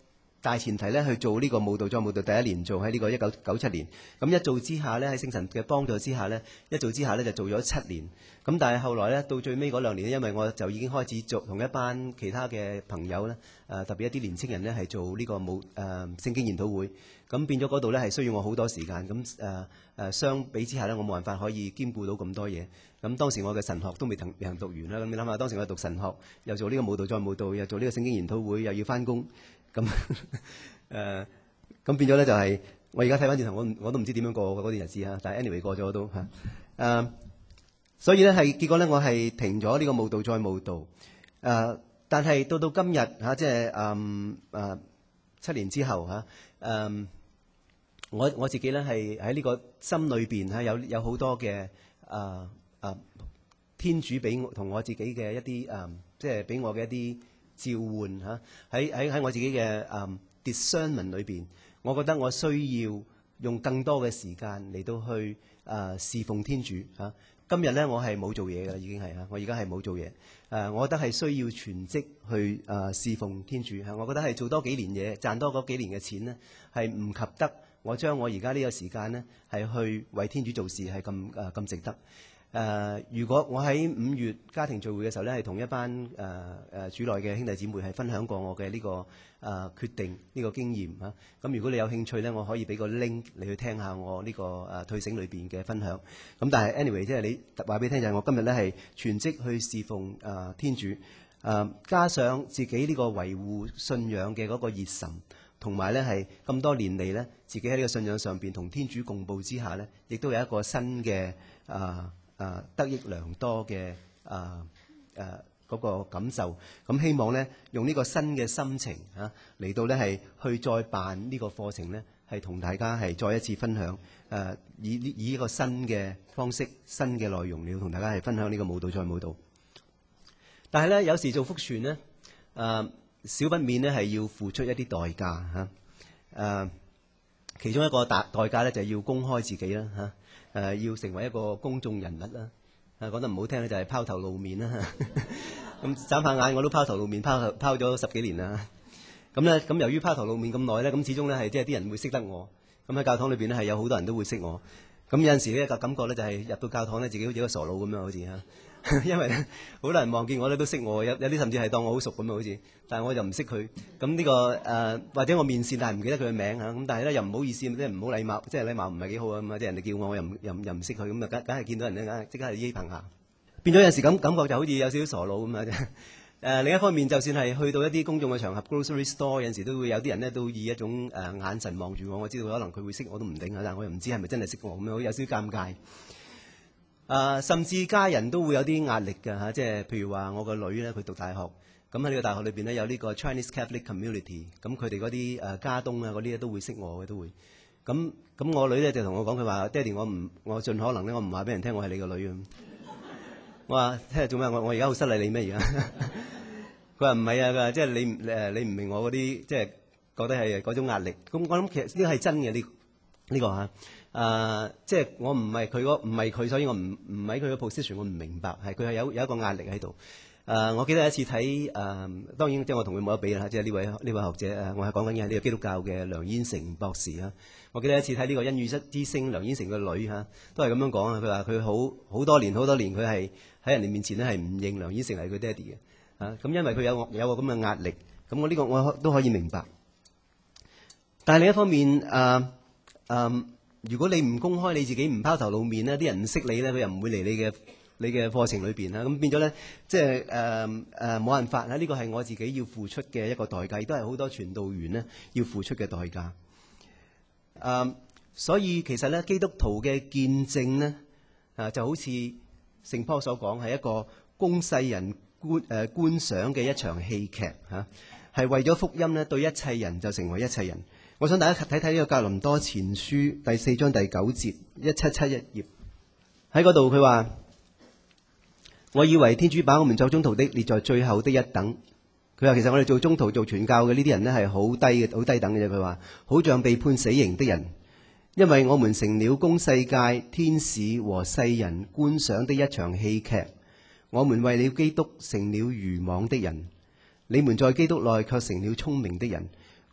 大前提咧去做呢個慕道再慕道，第一年做喺呢個一九九七年，咁一做之下咧喺聖神嘅幫助之下咧，一做之下咧就做咗七年。咁但係後來咧到最尾嗰兩年咧，因為我就已經開始做同一班其他嘅朋友咧，誒、呃、特別一啲年青人咧係做呢個慕誒聖經研討會，咁變咗嗰度咧係需要我好多時間，咁誒誒相比之下咧，我冇辦法可以兼顧到咁多嘢。咁當時我嘅神學都未曾未曾讀完啦，咁你諗下當時我讀神學，又做呢個慕道再慕道，又做呢個聖經研討會，又要翻工，咁誒咁變咗咧就係、是、我而家睇翻轉頭，我我都唔知點樣過嗰段日子嚇，但係 anyway 過咗都嚇誒。呃所以咧係結果咧，我係停咗呢個慕道再慕道。誒、呃，但係到到今日嚇、啊，即係誒誒七年之後嚇，誒、啊、我我自己咧係喺呢個心裏邊嚇有有好多嘅誒誒天主俾我同我自己嘅一啲誒、啊，即係俾我嘅一啲召喚嚇。喺喺喺我自己嘅誒、啊、discernment 裏邊，我覺得我需要用更多嘅時間嚟到去誒、啊、侍奉天主嚇。啊今日咧，我係冇做嘢㗎啦，已經係啊！我而家係冇做嘢。誒、呃，我覺得係需要全職去誒、呃、侍奉天主嚇。我覺得係做多幾年嘢，賺多嗰幾年嘅錢呢，係唔及得我將我而家呢個時間呢，係去為天主做事係咁誒咁值得。誒、呃，如果我喺五月家庭聚會嘅時候咧，係同一班誒誒、呃、主內嘅兄弟姊妹係分享過我嘅呢、這個誒、呃、決定呢、這個經驗嚇。咁、啊、如果你有興趣咧，我可以俾個 link 你去聽下我呢、這個誒、呃、退省裏邊嘅分享。咁但係 anyway，即係你話俾你聽就係我今日咧係全職去侍奉誒、呃、天主，誒、呃、加上自己呢個維護信仰嘅嗰個熱忱，同埋咧係咁多年嚟咧，自己喺呢個信仰上邊同天主共步之下咧，亦都有一個新嘅誒。呃誒、啊、得益良多嘅誒誒嗰個感受，咁希望咧用呢個新嘅心情嚇嚟、啊、到咧係去再辦呢個課程咧，係同大家係再一次分享誒、啊、以呢以一個新嘅方式、新嘅內容嚟同大家係分享呢個慕道再慕道。但係咧有時做福傳咧誒少不免咧係要付出一啲代價嚇誒、啊，其中一個代代價咧就係要公開自己啦嚇。啊誒、呃、要成為一個公眾人物啦，誒講得唔好聽咧就係拋頭露面啦。咁眨下眼我都拋頭露面，拋拋咗十幾年啦。咁咧咁由於拋頭露面咁耐咧，咁始終咧係即係啲人會識得我。咁喺教堂裏邊咧係有好多人都會識我。咁有陣時咧個感覺咧就係入到教堂咧自己好似一個傻佬咁樣好似嚇。因為咧好多人望見我咧都識我，有有啲甚至係當我好熟咁啊，好似，但係我就唔識佢。咁呢、這個誒、呃、或者我面善，但係唔記得佢嘅名嚇。咁但係咧又唔好意思，即係唔好禮貌，即係禮貌唔係幾好啊嘛。即係人哋叫我，我又唔又又唔識佢，咁啊梗梗係見到人咧，梗係即刻係揶揄下。變咗有時咁感覺就好似有少少傻佬咁啊！誒、呃、另一方面，就算係去到一啲公眾嘅場合 ，grocery store 有陣時都會有啲人咧都以一種誒、呃、眼神望住我。我知道可能佢會識我都唔定啊，但係我又唔知係咪真係識我咁樣，有少少尷尬。誒、呃，甚至家人都會有啲壓力㗎嚇，即係譬如話我個女咧，佢讀大學，咁喺呢個大學裏邊咧有呢個 Chinese Catholic Community，咁佢哋嗰啲誒家東啊嗰啲咧都會識我嘅都會。咁咁我女咧就同我講，佢話：爹哋，我唔我盡可能咧，我唔話俾人聽我係你個女啊。我話聽日做咩？我我而家好失禮你咩而家？佢話唔係啊，佢話即係你誒你唔明我嗰啲即係覺得係嗰種壓力。咁我諗其實呢個係真嘅呢呢個嚇。誒、呃，即係我唔係佢嗰唔係佢，所以我唔唔喺佢嘅 position，我唔明白，係佢係有有一個壓力喺度。誒、呃，我記得有一次睇誒、呃，當然即係我同佢冇得比啦，即係呢位呢位學者誒，我係講緊嘅係呢個基督教嘅梁燕成博士啊。我記得有一次睇呢個恩雨之聲，梁燕成嘅女嚇都係咁樣講啊。佢話佢好好多年好多年，佢係喺人哋面前咧係唔認梁燕成係佢爹哋嘅啊。咁因為佢有有個咁嘅壓力，咁我呢個我都可以明白。但係另一方面誒誒。呃呃如果你唔公開你自己，唔拋頭露面咧，啲人唔識你咧，佢又唔會嚟你嘅你嘅課程裏邊啦。咁變咗咧，即係誒誒冇辦法啦。呢個係我自己要付出嘅一個代價，亦都係好多傳道員咧要付出嘅代價。誒、呃，所以其實咧，基督徒嘅見證咧，啊就好似聖保所講，係一個供世人觀誒、呃、觀賞嘅一場戲劇嚇，係、啊、為咗福音咧，對一切人就成為一切人。我想大家睇睇呢個格林多前書第四章第九節一七七一頁，喺嗰度佢話：我以為天主把我們作宗徒的列在最後的一等。佢話其實我哋做宗徒做傳教嘅呢啲人呢係好低嘅，好低等嘅啫。佢話好像被判死刑的人，因為我們成了供世界天使和世人觀賞的一場戲劇。我們為了基督成了愚妄的人，你們在基督內卻成了聰明的人。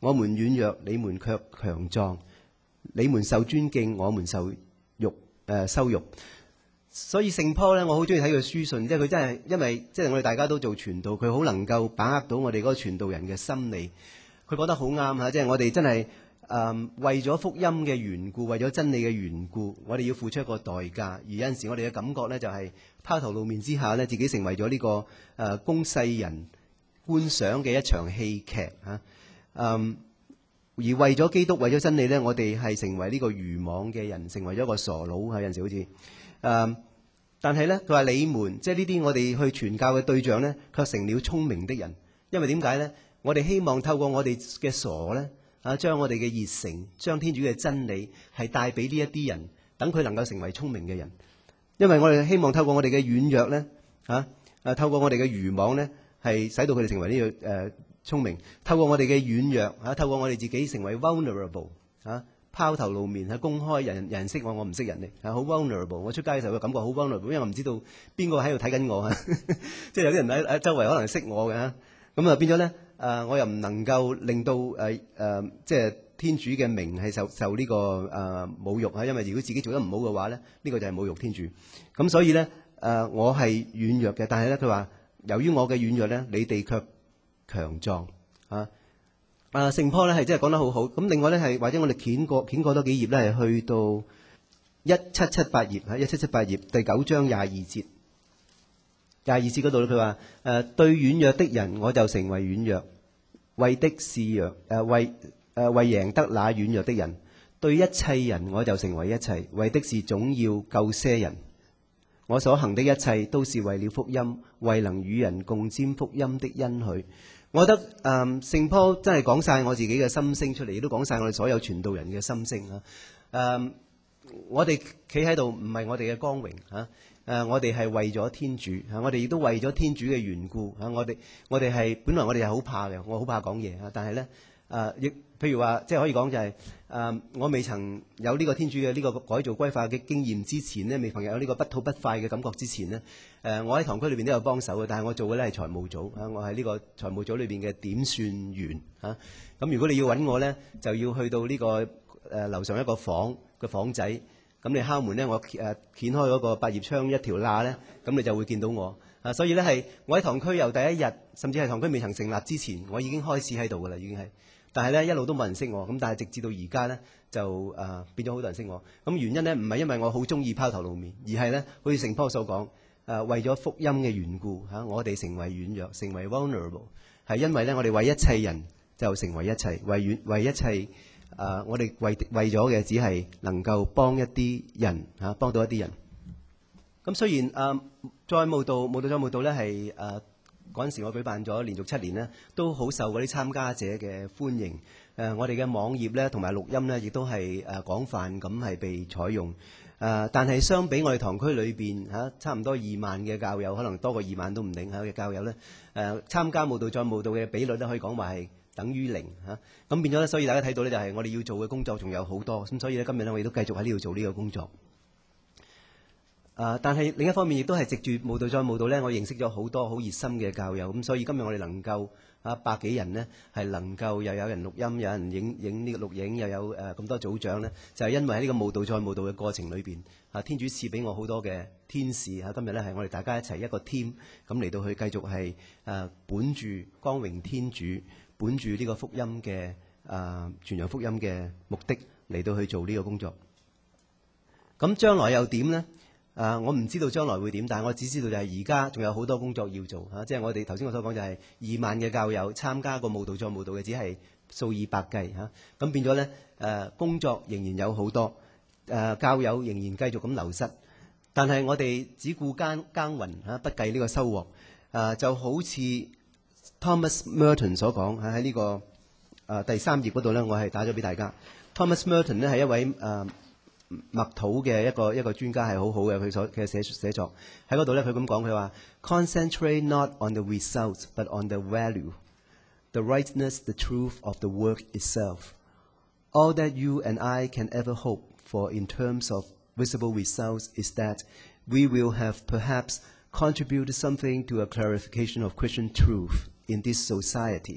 我們軟弱，你們卻強壯；你們受尊敬，我們受辱誒、呃、羞辱。所以聖保咧，我好中意睇佢書信，即係佢真係因為即係我哋大家都做傳道，佢好能夠把握到我哋嗰個傳道人嘅心理。佢講得好啱嚇，即係我哋真係誒、呃、為咗福音嘅緣故，為咗真理嘅緣故，我哋要付出一個代價。而有陣時我哋嘅感覺咧，就係拋頭露面之下咧，自己成為咗呢、這個誒、呃、供世人觀賞嘅一場戲劇嚇。嗯，而為咗基督，為咗真理咧，我哋係成為呢個愚妄嘅人，成為咗一個傻佬嚇。有陣時好似誒、嗯，但係咧，佢話你們即係呢啲我哋去傳教嘅對象咧，卻成了聰明的人。因為點解咧？我哋希望透過我哋嘅傻咧，啊，將我哋嘅熱誠，將天主嘅真理係帶俾呢一啲人，等佢能夠成為聰明嘅人。因為我哋希望透過我哋嘅軟弱咧，嚇，誒，透過我哋嘅愚妄咧，係使到佢哋成為呢、這個誒。呃聰明，透過我哋嘅軟弱嚇，透過我哋自己成為 vulnerable 嚇，拋頭露面喺公開，人人人識我，我唔識人哋嚇，好 vulnerable。我出街嘅時候嘅感覺好 vulnerable，因為我唔知道邊個喺度睇緊我嚇，即係有啲人喺喺周圍可能識我嘅嚇，咁啊變咗咧誒，我又唔能夠令到誒誒、呃，即係天主嘅名係受受呢、這個誒、呃、侮辱嚇，因為如果自己做得唔好嘅話咧，呢、這個就係侮辱天主。咁所以咧誒、呃，我係軟弱嘅，但係咧佢話由於我嘅軟弱咧，你哋卻強壯啊！啊，聖保咧係真係講得好好。咁另外咧係或者我哋掀過掀過多幾頁咧，係去到一七七八頁嚇，一七七八頁第九章廿二節。廿二節嗰度咧，佢話誒對軟弱的人，我就成為軟弱，為的是弱誒、呃、為誒、呃、為贏得那軟弱的人；對一切人，我就成為一切，為的是總要救些人。我所行的一切都是為了福音，為能與人共沾福音的恩許。我覺得誒聖保真係講晒我自己嘅心聲出嚟，亦都講晒我哋所有傳道人嘅心聲啊！誒、嗯，我哋企喺度唔係我哋嘅光榮嚇，誒、啊、我哋係為咗天主嚇、啊，我哋亦都為咗天主嘅緣故嚇、啊，我哋我哋係本來我哋係好怕嘅，我好怕講嘢嚇，但係咧誒亦譬如話即係可以講就係、是、誒、啊、我未曾有呢個天主嘅呢個改造歸化嘅經驗之前呢，未曾有呢個不吐不快嘅感覺之前呢，誒、呃、我喺堂區裏邊都有幫手嘅，但係我做嘅咧係財務組嚇、啊，我係呢個財務組裏邊嘅點算員嚇。咁、啊、如果你要揾我咧，就要去到呢、這個誒、呃、樓上一個房嘅房仔，咁你敲門咧，我誒、呃、掀開嗰個百葉窗一條罅咧，咁你就會見到我啊。所以咧係我喺堂區由第一日，甚至係堂區未曾成立之前，我已經開始喺度㗎啦，已經係。但係咧一路都冇人識我，咁但係直至到而家咧就誒、呃、變咗好多人識我。咁原因咧唔係因為我好中意拋頭露面，而係咧好似聖保所講。誒、呃、為咗福音嘅緣故嚇、啊，我哋成為軟弱，成為 vulnerable，係因為咧我哋為一切人就成為一切，為遠為一切誒、呃，我哋為為咗嘅只係能夠幫一啲人嚇、啊，幫到一啲人。咁雖然誒再慕道，慕道再慕道咧係誒嗰陣時我舉辦咗連續七年呢，都好受嗰啲參加者嘅歡迎。誒、呃、我哋嘅網頁咧同埋錄音咧，亦都係誒、呃、廣泛咁係被採用。誒、呃，但係相比我哋堂區裏邊嚇，差唔多二萬嘅教友，可能多過二萬都唔定嚇嘅教友咧。誒、呃，參加慕道再慕道嘅比率咧，可以講話係等於零嚇。咁、啊、變咗咧，所以大家睇到咧，就係我哋要做嘅工作仲有好多。咁所以咧，今日咧，我哋都繼續喺呢度做呢個工作。誒、呃，但係另一方面，亦都係藉住慕道再慕道咧，我認識咗好多好熱心嘅教友。咁所以今日我哋能夠啊百幾人呢，係能夠又有人錄音，有人影影呢個錄影，又有誒咁、呃、多組長呢，就係、是、因為喺呢個慕道再慕道嘅過程裏邊，啊天主賜俾我好多嘅天使啊！今日呢，係我哋大家一齊一個 team 咁嚟到去繼續係誒、呃、本住光榮天主，本住呢個福音嘅誒、呃、傳揚福音嘅目的嚟到去做呢個工作。咁將來又點呢？啊！我唔知道將來會點，但係我只知道就係而家仲有好多工作要做嚇、啊，即係我哋頭先我所講就係二萬嘅教友參加過慕道再慕道嘅，只係數以百計嚇。咁、啊、變咗咧誒，工作仍然有好多誒、啊，教友仍然繼續咁流失，但係我哋只顧耕耕耘嚇，不計呢個收穫。誒、啊、就好似 Thomas Merton 所講喺喺呢個誒、啊、第三頁嗰度咧，我係打咗俾大家。Thomas Merton 咧係一位誒。啊默禱嘅一個一個專家係好好嘅，佢所嘅寫寫作喺嗰度咧，佢咁講，佢話 Concentrate not on the results, but on the value, the rightness, the truth of the work itself. All that you and I can ever hope for in terms of visible results is that we will have perhaps contributed something to a clarification of Christian truth in this society.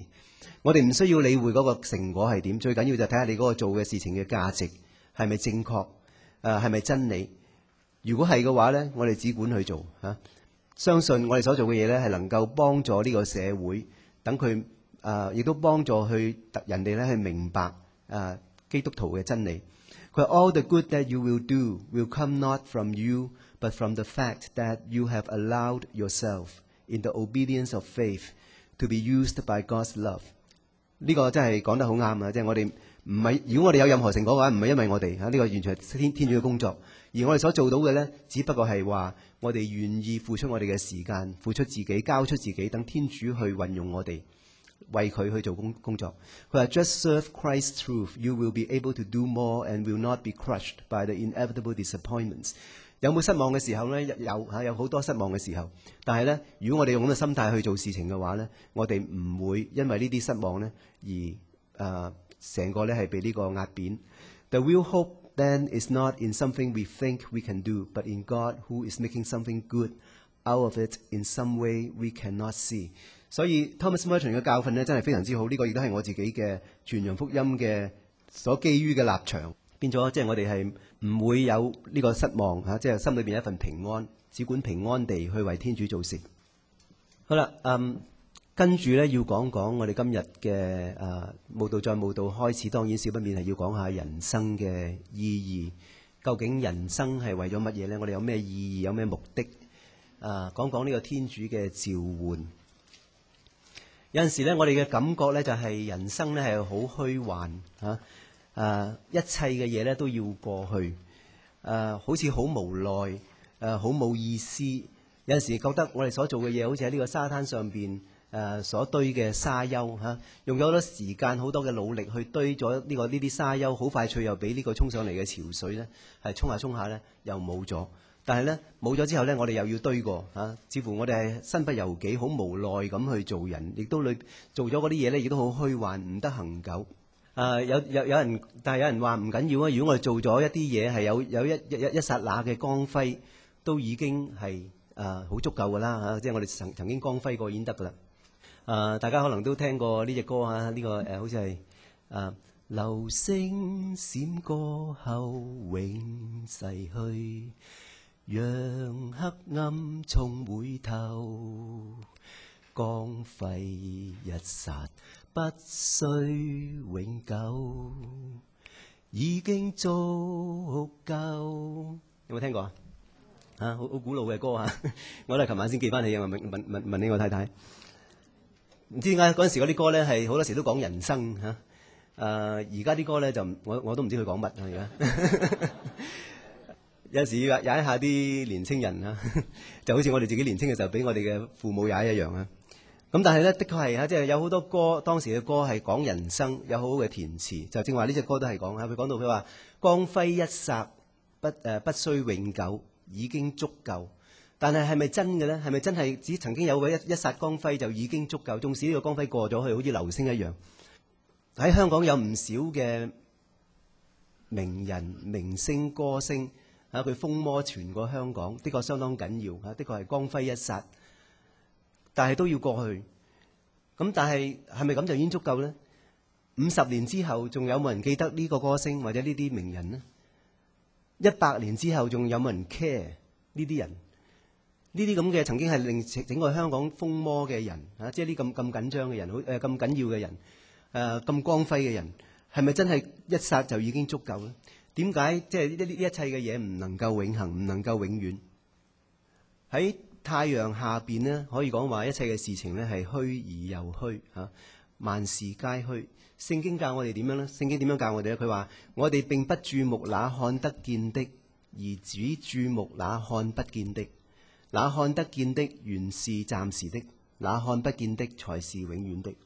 我哋唔需要理會嗰個成果係點，最緊要就睇下你嗰個做嘅事情嘅價值係咪正確，誒係咪真理。如果係嘅話呢，我哋只管去做嚇、啊。相信我哋所做嘅嘢呢，係能夠幫助呢個社會，等佢誒亦都幫助去人哋咧去明白誒、啊、基督徒嘅真理。佢話 All the good that you will do will come not from you, but from the fact that you have allowed yourself in the obedience of faith to be used by God's love。呢個真係講得好啱啊！即係我哋唔係，如果我哋有任何成果嘅話，唔係因為我哋嚇，呢個完全係天天主嘅工作。而我哋所做到嘅呢，只不過係話我哋願意付出我哋嘅時間，付出自己，交出自己，等天主去運用我哋，為佢去做工工作。佢話 Just serve Christ's truth, you will be able to do more and will not be crushed by the inevitable disappointments。有冇失望嘅時候呢？有嚇，有好多失望嘅時候。但係呢，如果我哋用咁嘅心態去做事情嘅話呢，我哋唔會因為呢啲失望呢而誒成個呢係被呢個壓扁。The real hope then is not in something we think we can do, but in God who is making something good out of it in some way we cannot see。所以 Thomas Merton 嘅教訓呢真係非常之好，呢、這個亦都係我自己嘅傳揚福音嘅所基於嘅立場。變咗即係我哋係唔會有呢個失望嚇，即係心裏邊一份平安，只管平安地去為天主做事。好啦，嗯，跟住咧要講講我哋今日嘅誒慕道再慕道開始，當然少不免係要講下人生嘅意義。究竟人生係為咗乜嘢咧？我哋有咩意義？有咩目的？啊，講講呢個天主嘅召喚。有陣時咧，我哋嘅感覺咧就係人生咧係好虛幻嚇。誒、uh, 一切嘅嘢咧都要過去，誒、uh, 好似好無奈，誒好冇意思。有陣時覺得我哋所做嘅嘢好似喺呢個沙灘上邊誒、uh, 所堆嘅沙丘嚇、啊，用咗好多時間、好多嘅努力去堆咗呢、呢個呢啲沙丘，好快脆又俾呢個衝上嚟嘅潮水咧，係衝下衝下咧又冇咗。但係咧冇咗之後咧，我哋又要堆過嚇、啊，似乎我哋係身不由己，好無奈咁去做人，亦都裏做咗嗰啲嘢咧，亦都好虛幻，唔得恆久。誒、uh, 有有有人，但係有人話唔緊要啊！如果我哋做咗一啲嘢係有有一一一一剎那嘅光輝，都已經係誒好足夠㗎啦嚇！即係我哋曾曾經光輝過已經得㗎啦。誒、uh, 大家可能都聽過呢隻歌啊，呢、呢個誒、uh, 好似係誒流星閃過後永逝去，讓黑暗重回頭，光輝一剎。不需永久，已經足夠。有冇聽過啊？啊，好好古老嘅歌啊！我都係琴晚先記翻起，問問問問呢個太太。唔知點解嗰陣時嗰啲歌咧係好多時都講人生嚇。誒、啊，而家啲歌咧就我我都唔知佢講乜啊！而家有時要踩一下啲年青人啊，就好似我哋自己年青嘅時候俾我哋嘅父母踩一樣啊！咁但係咧，的確係嚇，即係有好多歌，當時嘅歌係講人生，有好好嘅填詞。就正話呢隻歌都係講嚇，佢講到佢話光輝一剎，不誒、呃、不需永久，已經足夠。但係係咪真嘅咧？係咪真係只曾經有過一一剎光輝就已經足夠？縱使呢個光輝過咗去，好似流星一樣。喺香港有唔少嘅名人、明星、歌星嚇，佢風魔傳過香港，的確相當緊要嚇，的確係光輝一剎。但係都要過去，咁但係係咪咁就已經足夠呢？五十年之後仲有冇人記得呢個歌星或者呢啲名人呢？一百年之後仲有冇人 care 呢啲人？呢啲咁嘅曾經係令整個香港風魔嘅人啊，即係呢咁咁緊張嘅人，好誒咁緊要嘅人，誒、呃、咁光輝嘅人，係咪真係一剎就已經足夠呢？點解即係呢呢一切嘅嘢唔能夠永恆，唔能夠永遠？喺太陽下邊呢，可以講話一切嘅事情呢係虛而又虛嚇、啊，萬事皆虛。聖經教我哋點樣呢？聖經點樣教我哋咧？佢話：我哋並不注目那看得見的，而只注目那看不見的。那看得見的原是暫時的，那看不見的才是永遠的。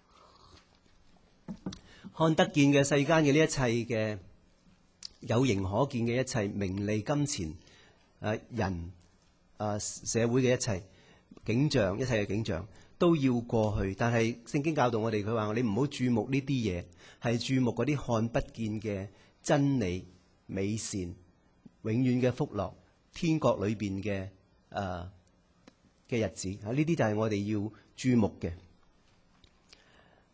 看得見嘅世間嘅呢一切嘅有形可見嘅一切名利金錢誒、啊、人。啊！社會嘅一切景象，一切嘅景象都要過去。但係聖經教導我哋，佢話你唔好注目呢啲嘢，係注目嗰啲看不見嘅真理、美善、永遠嘅福樂、天國裏邊嘅誒嘅日子。啊！呢啲就係我哋要注目嘅。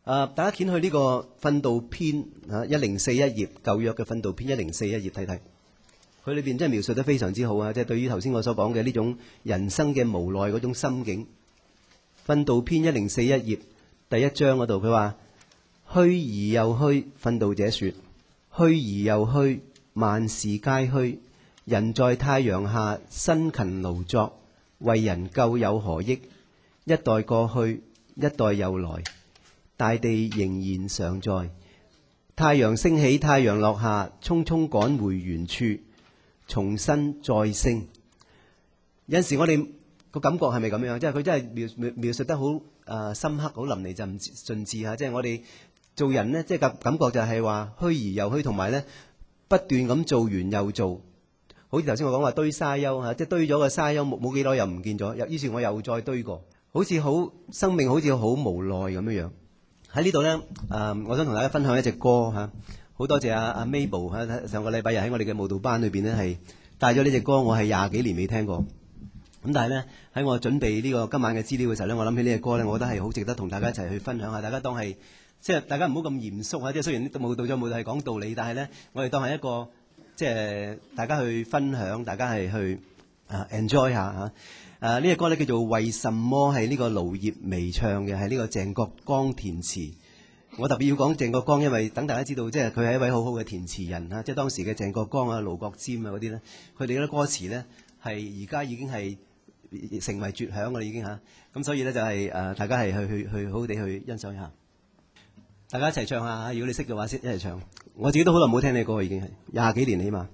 啊！大家掀去呢個訓道篇啊，一零四一頁，舊約嘅訓道篇一零四一頁睇睇，佢裏邊真係描述得非常之好啊！即係對於頭先我所講嘅呢種人生嘅無奈嗰種心境。訓道篇一零四一頁第一章嗰度，佢話：虛而又虛，訓道者說：虛而又虛，萬事皆虛。人在太陽下辛勤勞作，為人究有何益？一代過去，一代又來。大地仍然常在，太陽升起，太陽落下，匆匆趕回原處，重新再升。有陣時我哋個感覺係咪咁樣？即係佢真係描描描述得好誒、呃、深刻，好淋漓盡致嚇。即係我哋做人呢，即係感感覺就係話虛而又虛，同埋咧不斷咁做完又做。好似頭先我講話堆沙丘嚇，即係堆咗個沙丘冇冇幾耐又唔見咗，又於是我又再堆過，好似好生命好似好無奈咁樣樣。喺呢度咧，誒、呃，我想同大家分享一隻歌嚇，好多謝阿阿 Mabel 嚇，上個禮拜日喺我哋嘅舞蹈班裏邊咧係帶咗呢隻歌，我係廿幾年未聽過。咁但係咧喺我準備呢個今晚嘅資料嘅時候咧，我諗起呢隻歌咧，我覺得係好值得同大家一齊去分享下。大家當係即係大家唔好咁嚴肅啊！即係雖然舞蹈咗舞蹈係講道理，但係咧我哋當係一個即係大家去分享，大家係去啊 enjoy 下嚇。誒呢隻歌咧叫做《為什麼》，係呢個盧業薇唱嘅，係呢個鄭國江填詞。我特別要講鄭國江，因為等大家知道，即係佢係一位好好嘅填詞人嚇。即係當時嘅鄭國江啊、盧國沾啊嗰啲咧，佢哋嗰啲歌詞咧係而家已經係成為絕響㗎啦，已經嚇。咁所以咧就係、是、誒、呃、大家係去去去好好地去欣賞一下。大家一齊唱下，如果你識嘅話，先一齊唱。我自己都好耐冇聽你歌，已經係廿幾年起碼。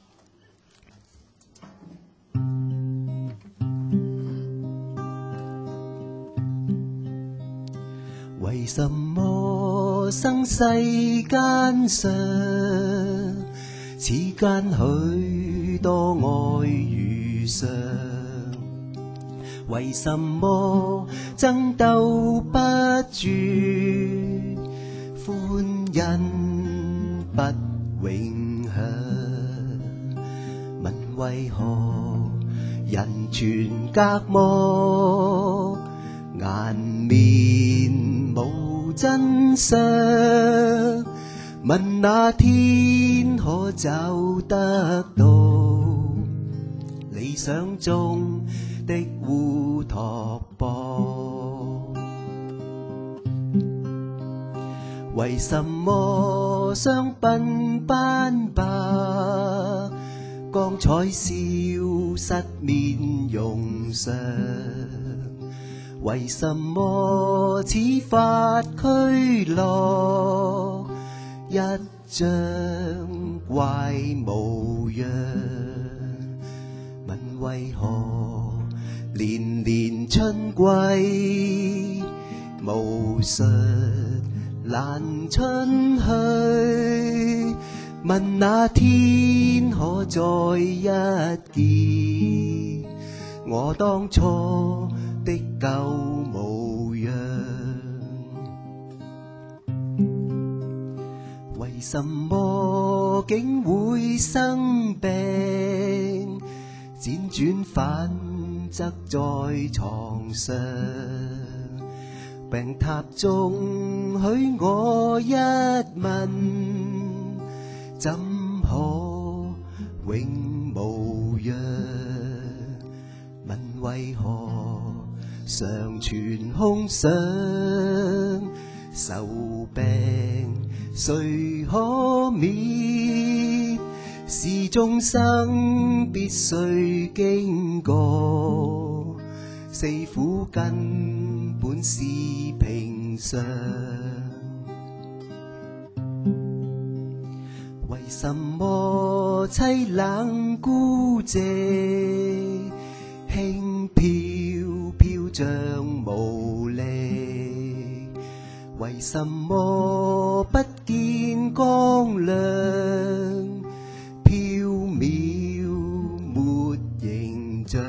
為什麼生世間上，此間許多愛遇上？為什麼爭鬥不絕，歡欣不永享？問為何人全隔膜，顏面無真相？問那天可找得到理想中的烏托邦？為什麼雙鬢斑白，光彩消失面容上？為什麼似發俱樂，一張怪模樣？問為何年年春季，巫術難春去？問那天可再一見，我當初的舊模樣？為什麼竟會生病，輾轉反側在床上？病榻中許我一問，怎可永無恙？問為何常存空想？愁病誰可免？是眾生必須經過，四苦根本是平常。為什麼凄冷孤寂，輕飄飄像無力？為什麼不見光亮，飄渺沒形象？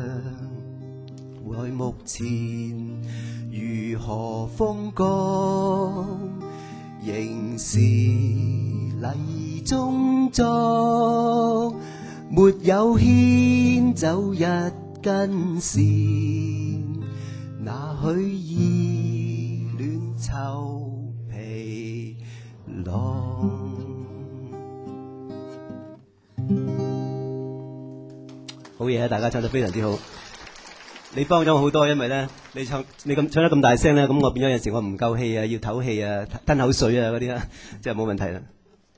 在目前如何風光，仍是泥中葬，沒有牽走一根線，那許意戀臭好嘢啊！大家唱得非常之好。你幫咗我好多，因為咧你唱你咁唱得咁大聲咧，咁我變咗有時我唔夠氣啊，要唞氣啊，吞口水啊嗰啲啦，即係冇問題啦。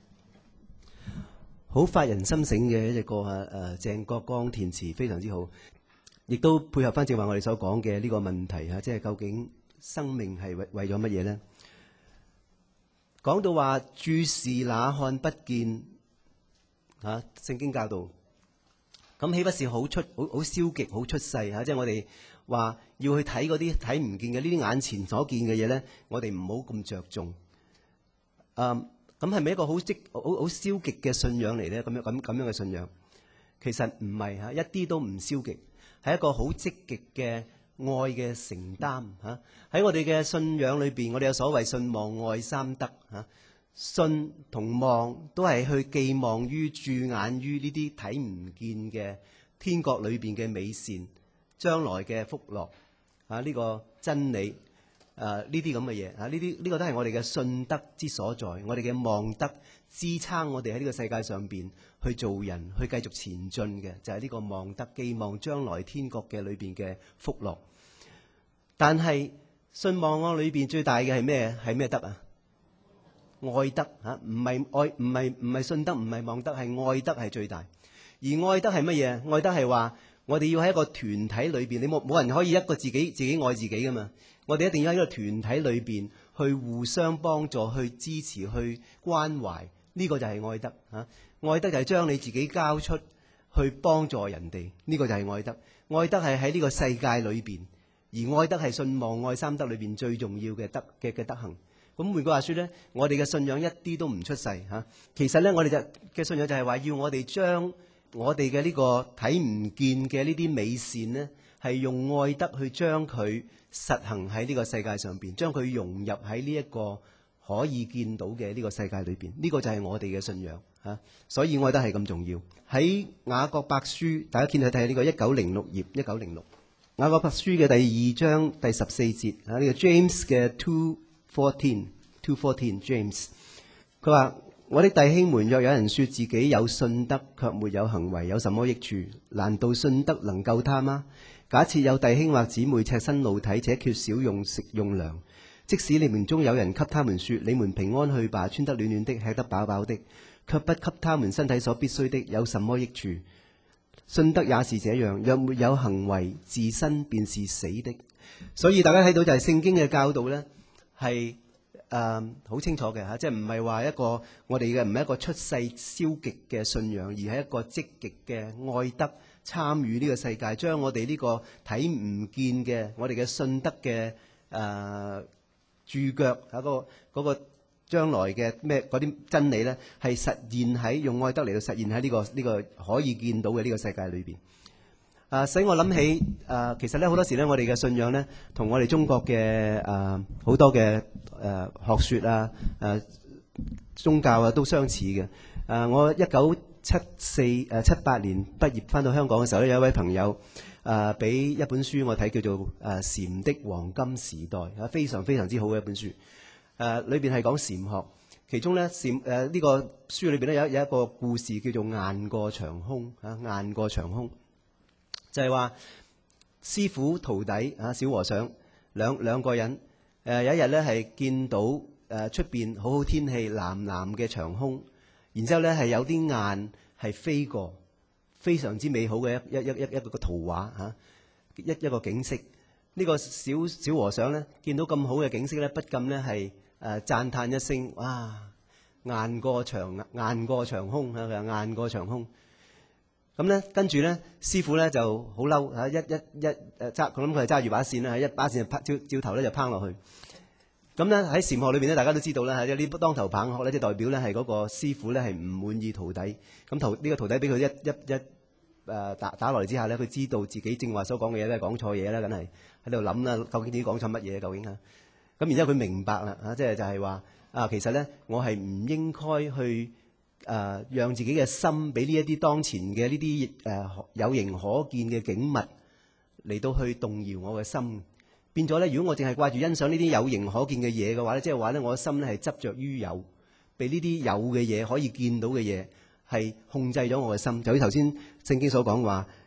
好發人心醒嘅一隻歌啊！誒，鄭國江填詞非常之好，亦都配合翻正話我哋所講嘅呢個問題啊，即係究竟生命係為為咗乜嘢咧？講到話注視那看不見啊，聖經教導。咁豈不是好出好好消極好出世嚇？即係我哋話要去睇嗰啲睇唔見嘅呢啲眼前所見嘅嘢咧，我哋唔好咁着重。嗯，咁係咪一個好積好好消極嘅信仰嚟咧？咁樣咁咁樣嘅信仰，其實唔係嚇，一啲都唔消極，係一個好積極嘅愛嘅承擔嚇。喺我哋嘅信仰裏邊，我哋有所謂信望愛三德嚇。信同望都係去寄望於注眼於呢啲睇唔見嘅天國裏邊嘅美善、將來嘅福樂啊！呢個真理啊，呢啲咁嘅嘢啊，呢啲呢個都係我哋嘅信德之所在，我哋嘅望德支撐我哋喺呢個世界上邊去做人，去繼續前進嘅，就係呢個望德，寄望將來天國嘅裏邊嘅福樂。但係信望愛裏邊最大嘅係咩？係咩德啊？愛德嚇，唔係愛，唔係唔係信德，唔係望德，係愛德係最大。而愛德係乜嘢？愛德係話我哋要喺一個團體裏邊，你冇冇人可以一個自己自己愛自己噶嘛？我哋一定要喺一個團體裏邊去互相幫助、去支持、去關懷。呢個就係愛德嚇。愛德就係將你自己交出去幫助人哋。呢個就係愛德。愛德係喺呢個世界裏邊，而愛德係信望愛三德裏邊最重要嘅德嘅嘅德行。咁換句話說咧，我哋嘅信仰一啲都唔出世嚇。其實咧，我哋就嘅信仰就係話，要我哋將我哋嘅呢個睇唔見嘅呢啲美善咧，係用愛德去將佢實行喺呢個世界上邊，將佢融入喺呢一個可以見到嘅呢個世界裏邊。呢個就係我哋嘅信仰嚇。所以愛德係咁重要。喺雅各伯書，大家見睇睇呢個一九零六頁，一九零六雅各伯書嘅第二章第十四節啊，呢個 James 嘅 two。fourteen two fourteen James 佢話：我的弟兄們，若有人說自己有信德，卻沒有行為，有什麼益處？難道信德能救他嗎？假設有弟兄或姊妹赤身露體，且缺少用食用糧，即使你們中有人給他們說：你們平安去吧，穿得暖暖的，吃得飽飽的，卻不給他們身體所必須的，有什麼益處？信德也是這樣，若沒有行為，自身便是死的。所以大家睇到就係聖經嘅教導呢。係誒好清楚嘅嚇，即係唔係話一個我哋嘅唔係一個出世消極嘅信仰，而係一個積極嘅愛德參與呢個世界，將我哋呢個睇唔見嘅我哋嘅信德嘅誒註腳喺個嗰個將來嘅咩嗰啲真理咧，係實現喺用愛德嚟到實現喺呢個呢個可以見到嘅呢個世界裏邊。啊，使我諗起啊，其實咧好多時咧，我哋嘅信仰咧，同我哋中國嘅啊好多嘅誒學説啊、誒宗教啊都相似嘅。啊，我一九七四誒七八年畢業翻到香港嘅時候咧，有一位朋友啊，俾一本書我睇，叫做《誒禪的黃金時代》啊，非常非常之好嘅一本書。誒裏邊係講禪學，其中咧禪誒呢個書裏邊咧有有一個故事叫做雁過長空啊，雁過長空。就係話師傅徒弟啊，小和尚兩兩個人，誒、呃、有一日咧係見到誒出邊好好天氣，藍藍嘅長空，然之後咧係有啲雁係飛過，非常之美好嘅一一一一一個圖畫嚇，一一個景色。呢、這個小小和尚咧見到咁好嘅景色咧，不禁咧係誒讚歎一聲：哇！雁過長雁過長空啊，佢話雁過長空。咁咧，跟住咧，師傅咧就好嬲嚇，一一一誒揸，我諗佢係揸住把扇啦，一把扇就拍照照頭咧就拋落去。咁咧喺禪學裏邊咧，大家都知道啦，係呢當頭棒喝咧，即係代表咧係嗰個師傅咧係唔滿意徒弟。咁徒呢個徒弟俾佢一一一誒打打落嚟之下咧，佢知道自己正話所講嘅嘢咧講錯嘢啦，梗係喺度諗啦，究竟自己講錯乜嘢究竟嚇？咁然之後佢明白啦嚇，即係就係話啊，其實咧我係唔應該去。誒、呃，讓自己嘅心俾呢一啲當前嘅呢啲誒有形可見嘅景物嚟到去動搖我嘅心，變咗咧。如果我淨係掛住欣賞呢啲有形可見嘅嘢嘅話咧，即係話咧，我嘅心咧係執着於有，被呢啲有嘅嘢可以見到嘅嘢係控制咗我嘅心。就好似頭先聖經所講話，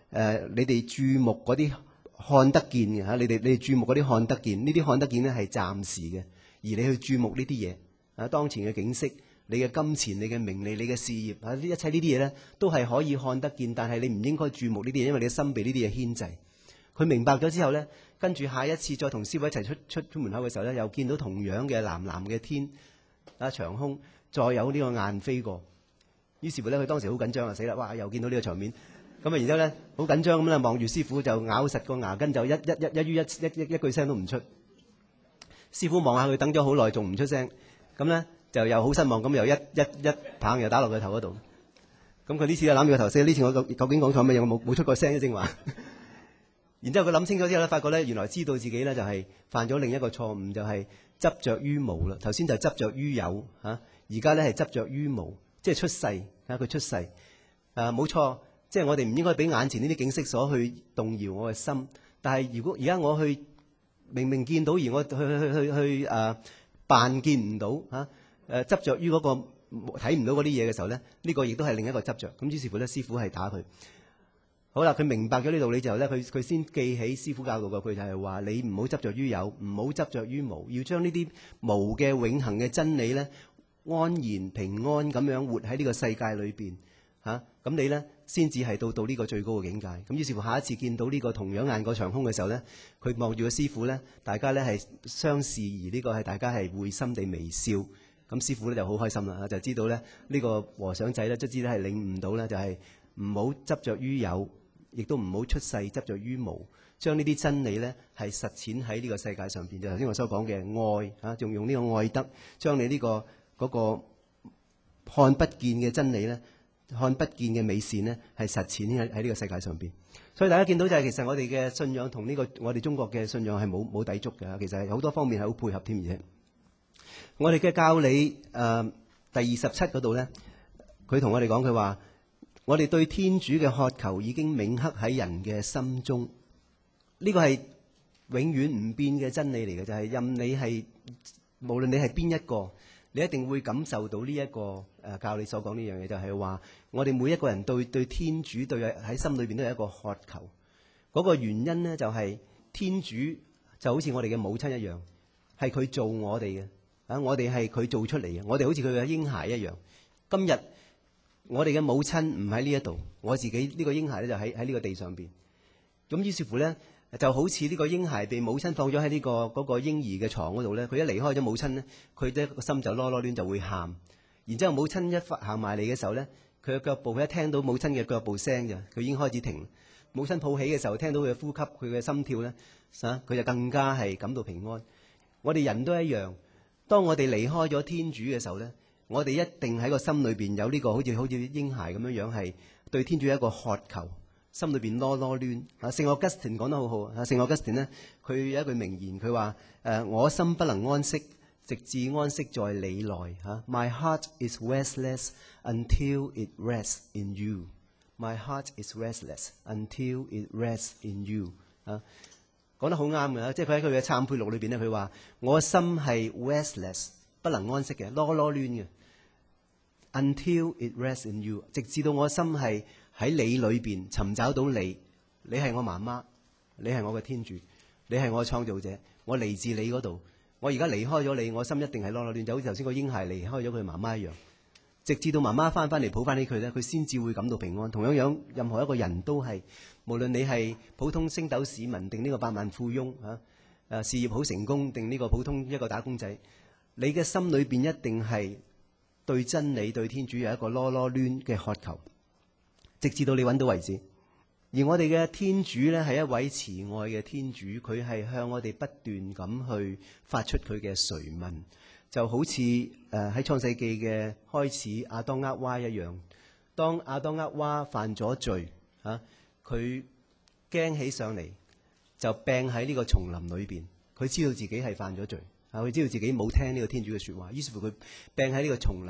呃、你哋注目嗰啲看得見嘅嚇，你哋你哋注目嗰啲看得見，呢啲看得見咧係暫時嘅，而你去注目呢啲嘢啊，當前嘅景色、你嘅金錢、你嘅名利、你嘅事業啊，呢一切呢啲嘢咧都係可以看得見，但係你唔應該注目呢啲嘢，因為你嘅心被呢啲嘢牽制。佢明白咗之後咧，跟住下一次再同師傅一齊出出出門口嘅時候咧，又見到同樣嘅藍藍嘅天啊，長空，再有呢個雁飛過。於是乎咧，佢當時好緊張啊，死啦！哇，又見到呢個場面。咁啊，然之後咧，好緊張咁咧，望住師傅就咬實個牙根，就一一一一於一一一一句聲都唔出。師傅望下佢，等咗好耐，仲唔出聲。咁咧就又好失望，咁又一一一棒又打落佢頭嗰度。咁佢呢次就攬住個頭死，呢次我究究竟講錯乜嘢？我冇冇出過聲嘅正話。然之後佢諗清楚之後咧，發覺咧原來知道自己咧就係犯咗另一個錯誤，就係執着於無啦。頭先就執着於有嚇，而家咧係執着於無，即係出世嚇佢出世。誒冇錯。即係我哋唔應該俾眼前呢啲景色所去動搖我嘅心，但係如果而家我去明明見到，而我去去去去誒、呃、扮見唔到嚇誒執着於嗰個睇唔到嗰啲嘢嘅時候咧，呢、呢個亦都係另一個執着。咁於是乎咧，師傅係打佢。好啦，佢明白咗呢道理之後咧，佢佢先記起師傅教導嘅，佢就係話：你唔好執着於有，唔好執着於無，要將呢啲無嘅永恆嘅真理咧，安然平安咁樣活喺呢個世界裏邊嚇。咁、啊、你咧？先至係到到呢個最高嘅境界。咁於是乎下一次見到呢個同樣雁過長空嘅時候咧，佢望住個師傅咧，大家咧係相視，而呢個係大家係會心地微笑。咁師傅咧就好開心啦，就知道咧呢個和尚仔咧，卒之咧係領悟到咧，就係唔好執着於有，亦都唔好出世執着於無，將呢啲真理咧係實踐喺呢個世界上邊。就頭先我所講嘅愛嚇，仲用呢個愛德將你呢個嗰個看不見嘅真理咧。看不見嘅美善呢，係實踐喺喺呢個世界上邊。所以大家見到就係其實我哋嘅信仰同呢個我哋中國嘅信仰係冇冇抵觸嘅。其實好多方面係好配合添。而且我哋嘅教理誒、呃、第二十七嗰度咧，佢同我哋講，佢話我哋對天主嘅渴求已經銘刻喺人嘅心中。呢個係永遠唔變嘅真理嚟嘅，就係、是、任你係無論你係邊一個。你一定會感受到呢、這、一個誒、呃、教你所講呢樣嘢，就係、是、話我哋每一個人對對天主對喺心裏邊都有一個渴求。嗰、那個原因呢，就係、是、天主就好似我哋嘅母親一樣，係佢做我哋嘅啊！我哋係佢做出嚟嘅，我哋好似佢嘅嬰孩一樣。今日我哋嘅母親唔喺呢一度，我自己呢、這個嬰孩咧就喺喺呢個地上邊。咁於是乎咧。就好似呢個嬰孩被母親放咗喺呢個嗰、那個嬰兒嘅床嗰度咧，佢一離開咗母親咧，佢咧個心就囉囉攣就會喊。然之後母親一行埋嚟嘅時候咧，佢嘅腳步，佢一聽到母親嘅腳步聲就，佢已經開始停。母親抱起嘅時候，聽到佢嘅呼吸，佢嘅心跳咧，啊，佢就更加係感到平安。我哋人都一樣，當我哋離開咗天主嘅時候咧，我哋一定喺個心裏邊有呢、這個好似好似嬰孩咁樣樣，係對天主一個渴求。心裏邊囉囉攣啊！聖奧吉斯汀講得好好啊！聖奧吉斯汀呢，佢有一句名言，佢話：誒，我心不能安息，直至安息在你內嚇。My heart is restless until it rests in you. My heart is restless until it rests in you。啊，講得好啱嘅，即係佢喺佢嘅懺悔錄裏邊咧，佢話：我心係 restless，不能安息嘅，囉囉攣嘅。Until it rests in you， 直至到我心係。喺你裏邊尋找到你，你係我媽媽，你係我嘅天主，你係我嘅創造者，我嚟自你嗰度。我而家離開咗你，我心一定係囉囉攣，就好似頭先個嬰孩離開咗佢媽媽一樣。直至到媽媽翻翻嚟抱翻起佢咧，佢先至會感到平安。同樣樣，任何一個人都係，無論你係普通星斗市民定呢個百萬富翁嚇，誒事業好成功定呢個普通一個打工仔，你嘅心裏邊一定係對真理、對天主有一個囉囉攣嘅渴求。直至到你揾到為止，而我哋嘅天主呢，係一位慈愛嘅天主，佢係向我哋不斷咁去發出佢嘅垂問，就好似誒喺創世記嘅開始亞當厄娃一樣。當亞當厄娃犯咗罪嚇，佢、啊、驚起上嚟就病喺呢個叢林裏邊，佢知道自己係犯咗罪，啊佢知道自己冇聽呢個天主嘅説話，於是乎佢病喺呢個叢林